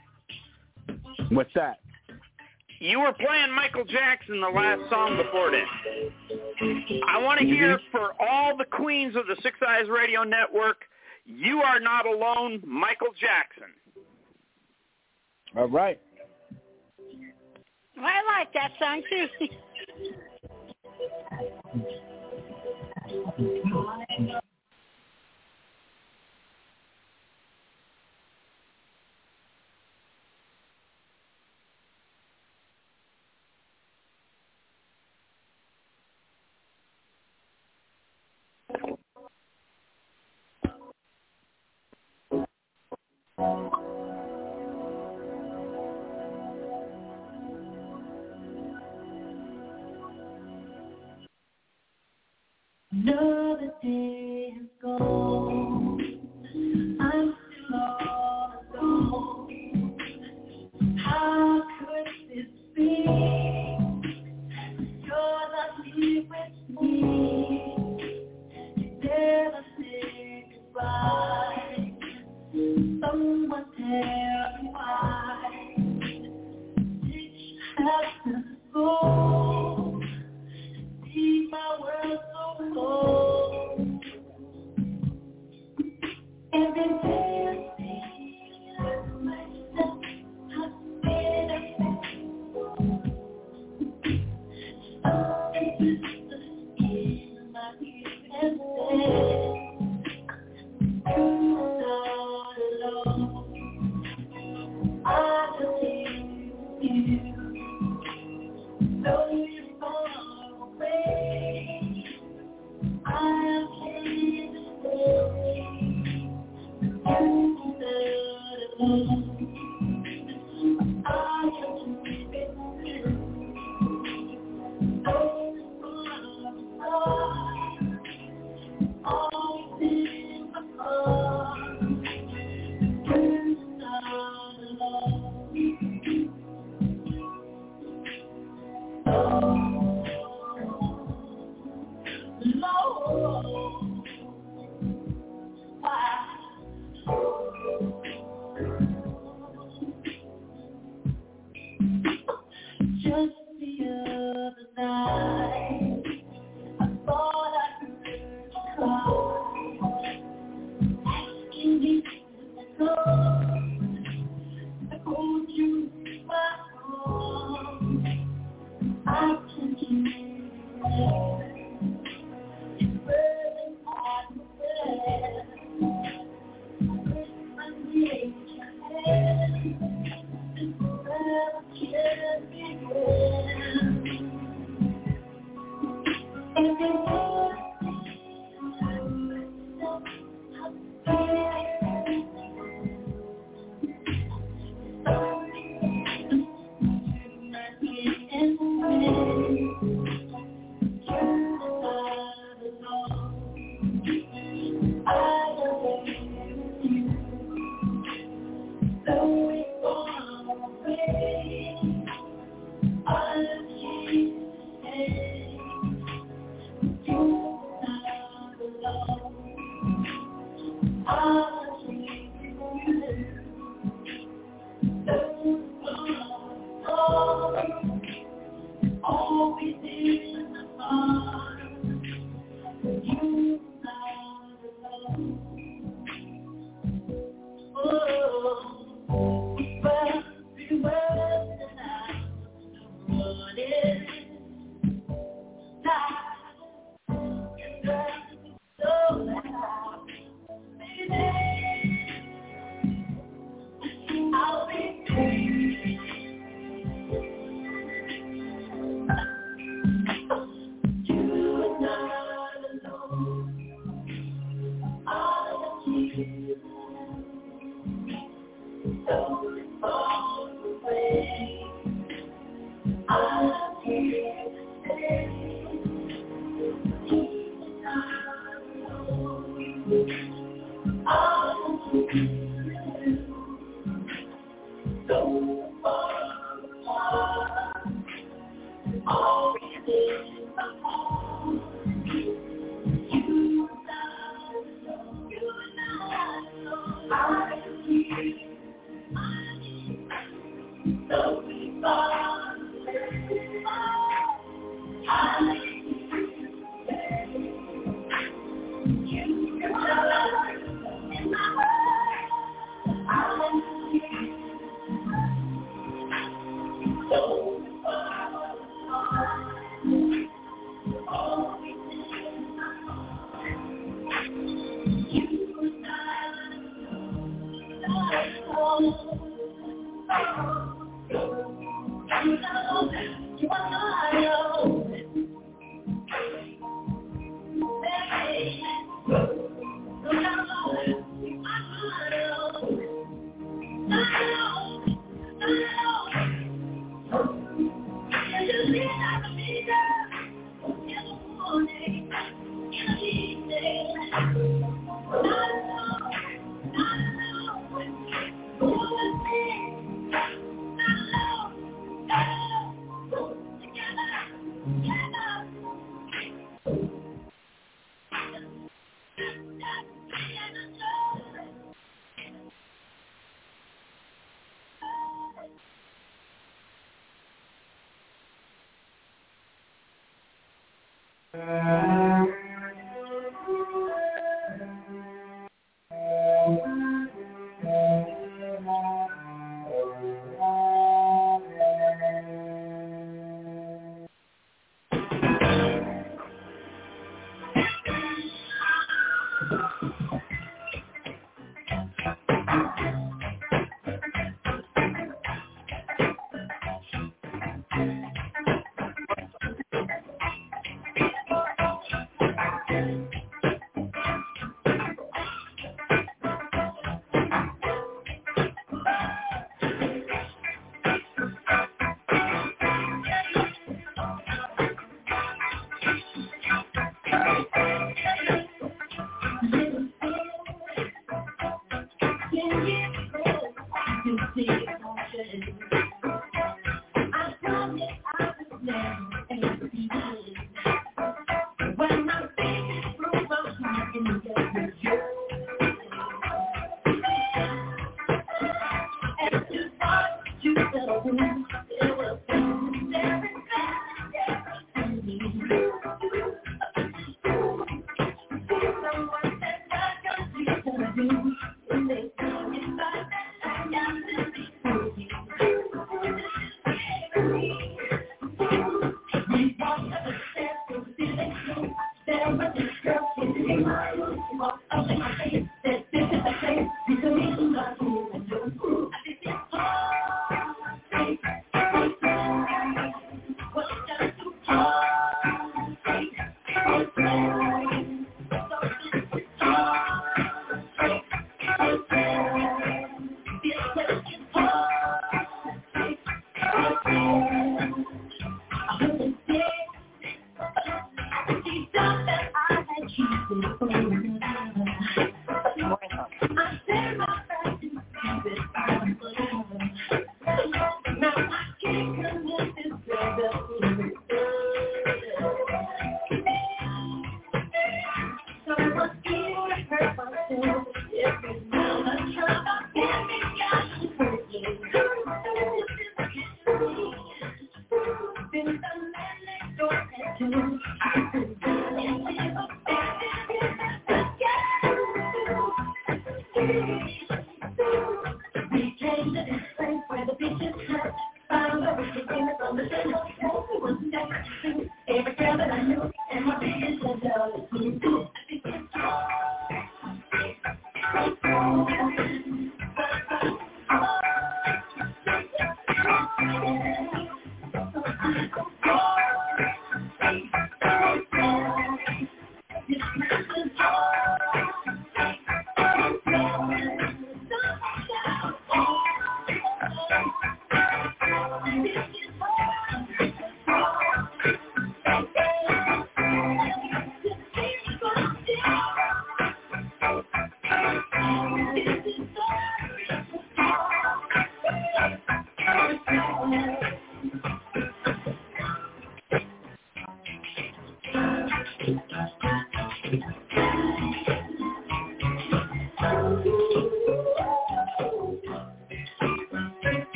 What's that? You were playing Michael Jackson the last song before this. I want to hear for all the queens of the Six Eyes Radio Network, You Are Not Alone, Michael Jackson. All right. I like that song, too. Another day is gone. I'm still all alone. How could this be? You're not here with me. You never say goodbye. Someone tell me why. Did you have to go? See my world so cold. Every day I see myself, I've been a something in my ears and said, you're not alone. I believe you. Though you're far away, I can't stay. You're not alone. I can't keep it true. Though you're far apart, always in my heart. You're not alone. Lord, why? Just the other night, I thought I heard you cry, asking me to come. I hold you in my arms. I can hear you. It's burning hot there. I need your hand. This forever can't be real. Every day I see myself, I'm there. Always in the heart, you not alone. Oh, but be well and I'm running. Now, so loud, baby, I'll be free. Don't fall away. I'm here to stay. I'm here. Don't fall apart. Always in my heart. You not alone. You're not alone. I'm here. Don't be far away. I'm here. You are in my heart. I'm here. Don't be far away. Always in my heart. You are not alone. You know, you are not alone. Hey, you know, you are not alone. Not alone, not alone. You just need to be there in the morning, in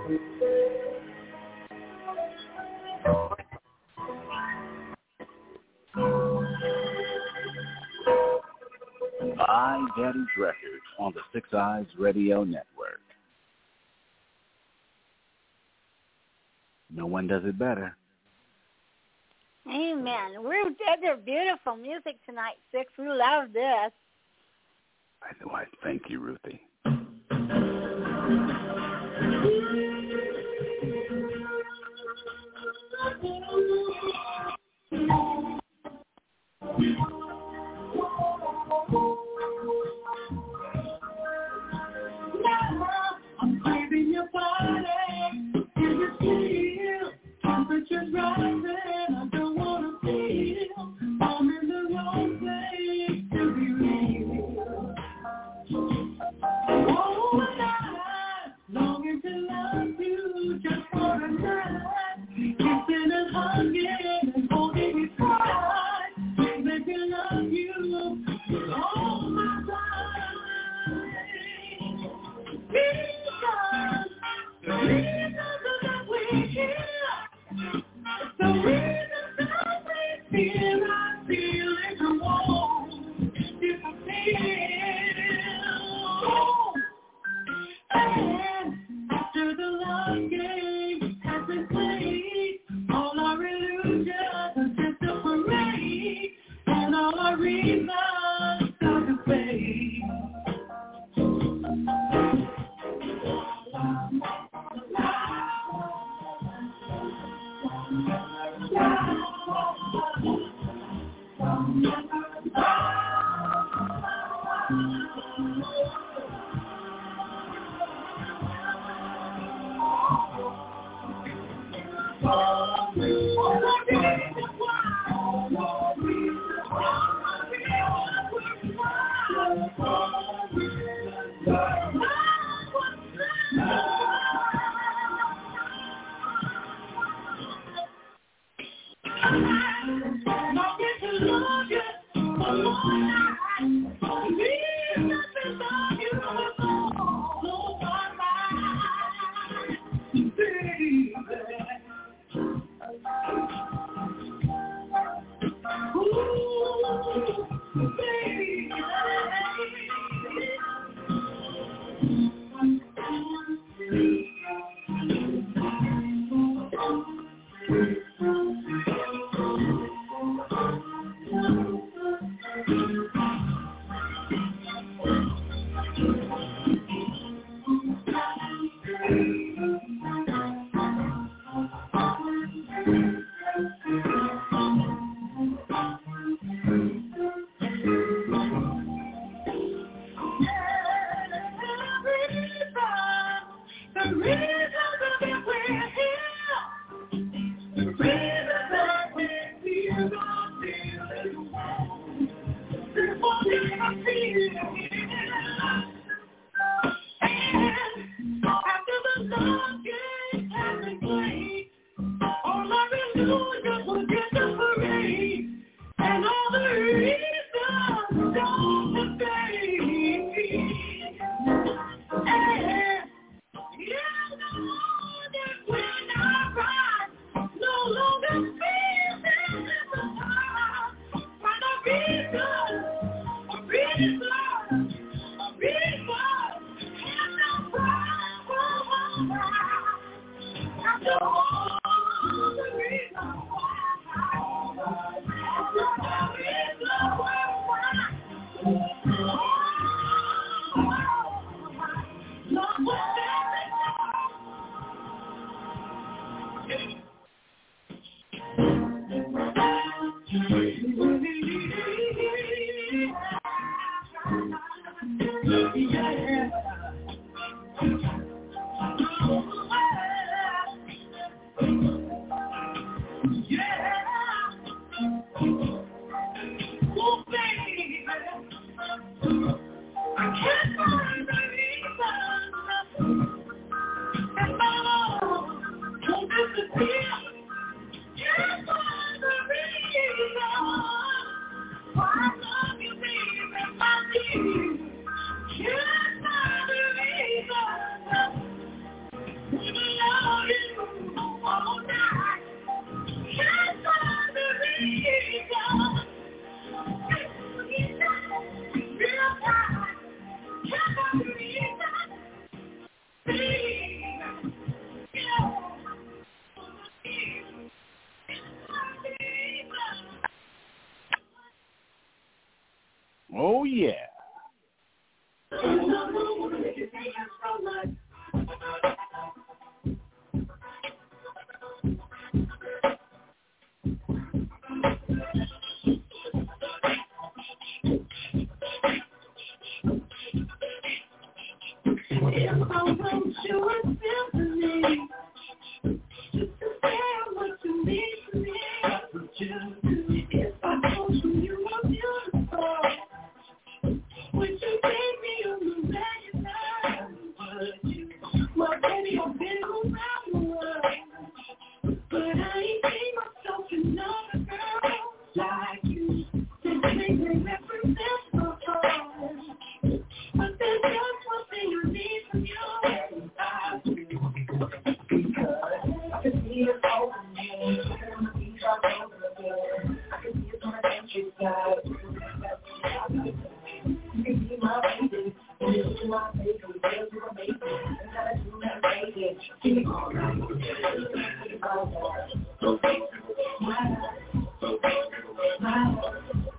My Daddy's Records on the Six Eyes Radio Network. No one does it better. Amen. We're they're beautiful music tonight, Six. We love this. I know. I thank you, Ruthie. I'm craving your body. Can you feel temperatures rising? I don't wanna feel I'm in the wrong place to be real. Oh, night, longing to love you just for a night. Kissing and hugging and holding you tight. Making love you all my life. Because the reason that we're here, the reason that we feel, I feel like I won't disappear. And after the love game has been played, all our illusions are just a parade, and all our reasons are to fade. Yes, around the world, but I ain't seen myself another girl like you. Simply they represent my heart, but there's just one thing I need from you. I do, because I can see it over me. I'm gonna be right over again. I can see it on the countryside. You can be my baby, and you be my baby. There's my baby, and I do that baby. Give me all right. My my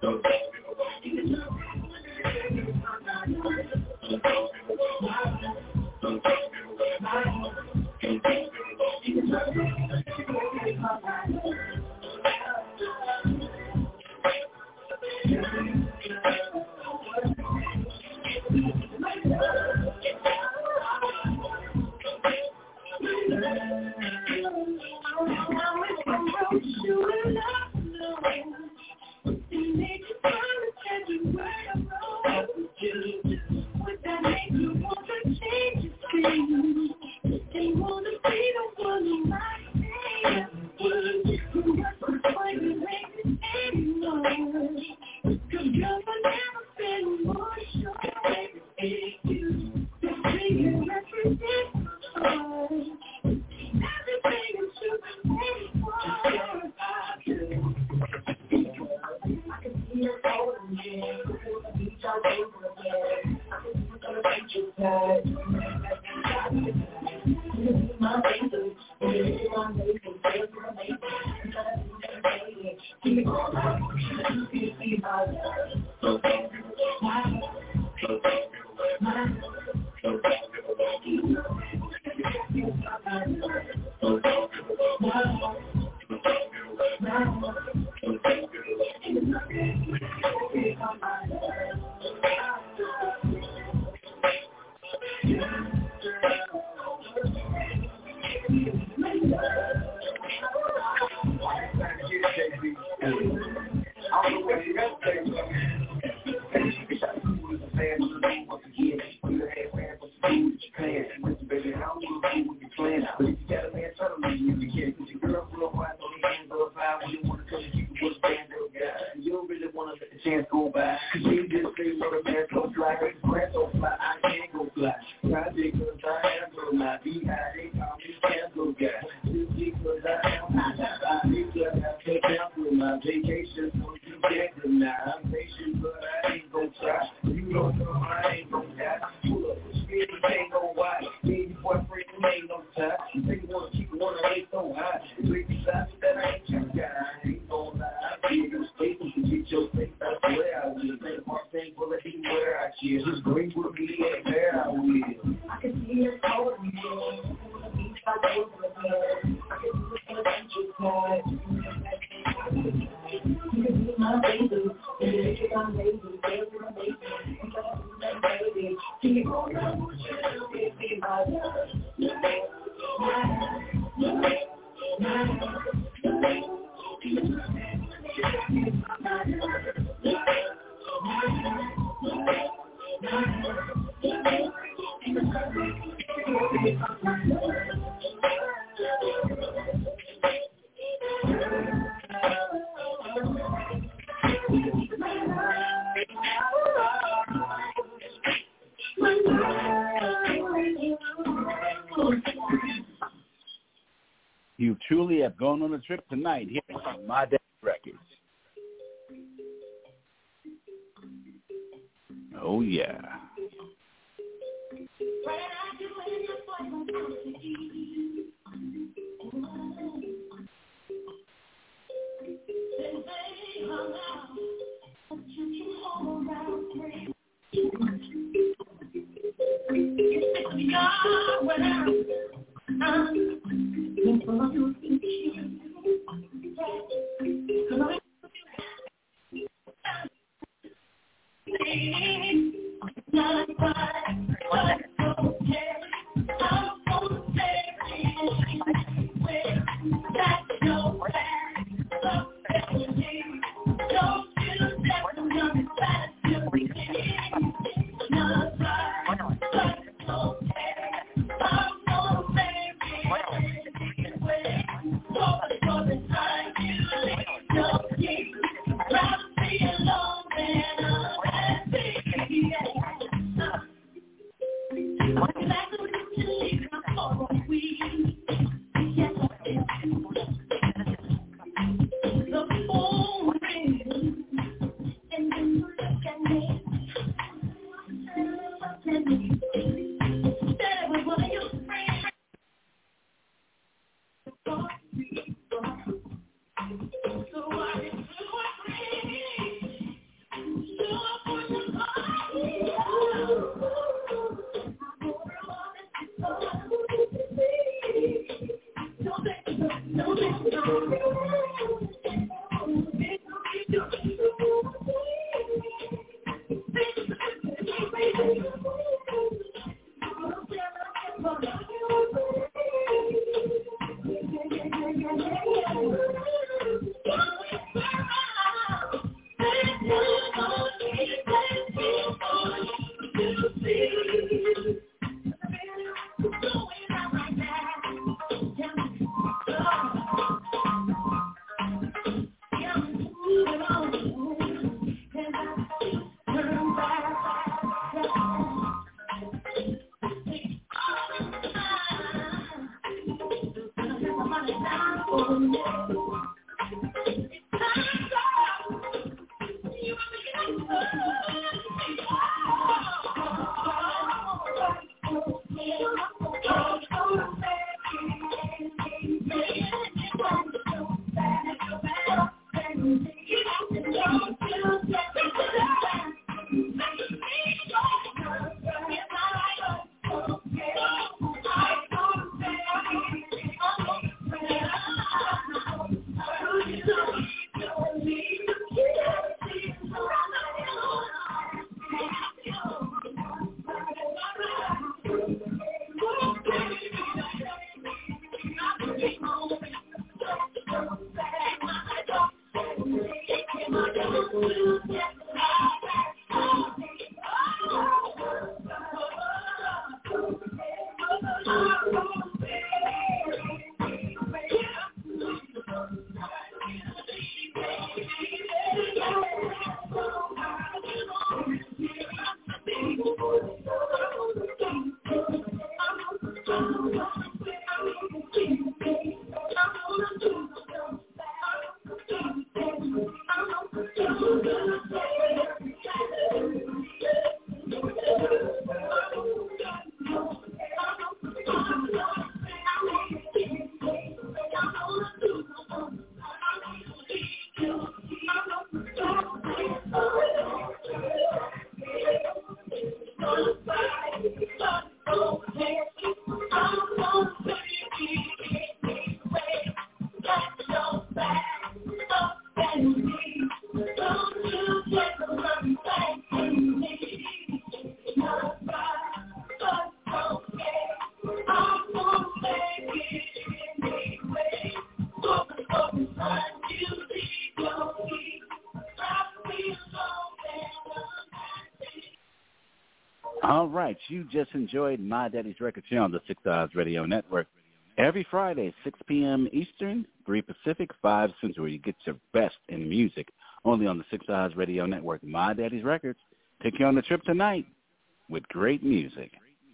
You truly have gone on a trip tonight here on My Daddy's Records. Oh, yeah. Now All right, you just enjoyed My Daddy's Records here on the Six Eyes Radio Network. Every Friday, six p.m. Eastern, three Pacific, five Central, you get your best in music. Only on the Six Eyes Radio Network. My Daddy's Records. Take you on the trip tonight with great music.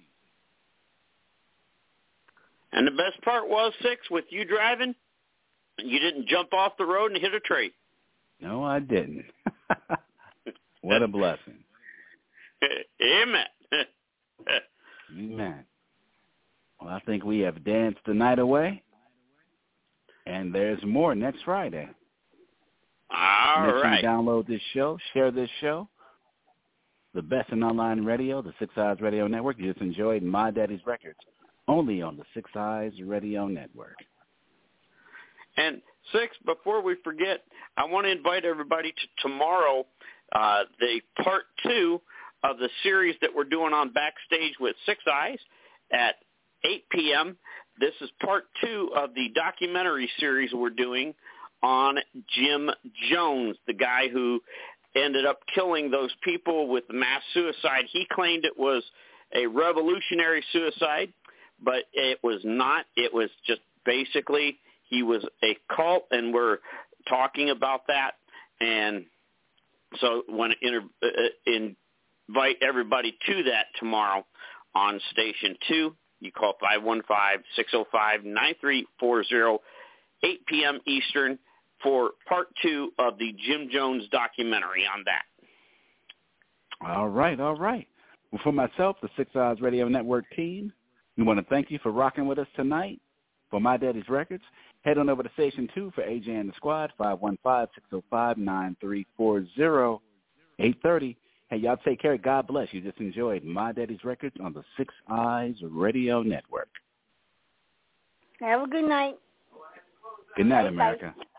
And the best part was, Six, with you driving, you didn't jump off the road and hit a tree. No, I didn't. What a blessing. Amen. Amen. Well, I think we have danced the night away, and there's more next Friday. All Make sure right. you download this show, share this show. The best in online radio, the Six Eyes Radio Network. You just enjoyed My Daddy's Records, only on the Six Eyes Radio Network. And, Six, before we forget, I want to invite everybody to tomorrow, uh, the part two of the series that we're doing on Backstage with Six Eyes at eight p.m. This is part two of the documentary series we're doing on Jim Jones, the guy who ended up killing those people with mass suicide. He claimed it was a revolutionary suicide, but it was not. It was just basically he was a cult, and we're talking about that. And so when inter, uh, invite everybody to that tomorrow on Station two. You call five one five, six oh five, nine three four zero, eight p.m. Eastern for part two of the Jim Jones documentary on that. All right, all right. Well, for myself, the Six Eyes Radio Network team, we want to thank you for rocking with us tonight. For My Daddy's Records, head on over to Station two for A J and the Squad, five one five, six oh five, nine three four zero, eight thirty. Hey, y'all take care. God bless. You just enjoyed My Daddy's Records on the Six Eyes Radio Network. Have a good night. Good night, America.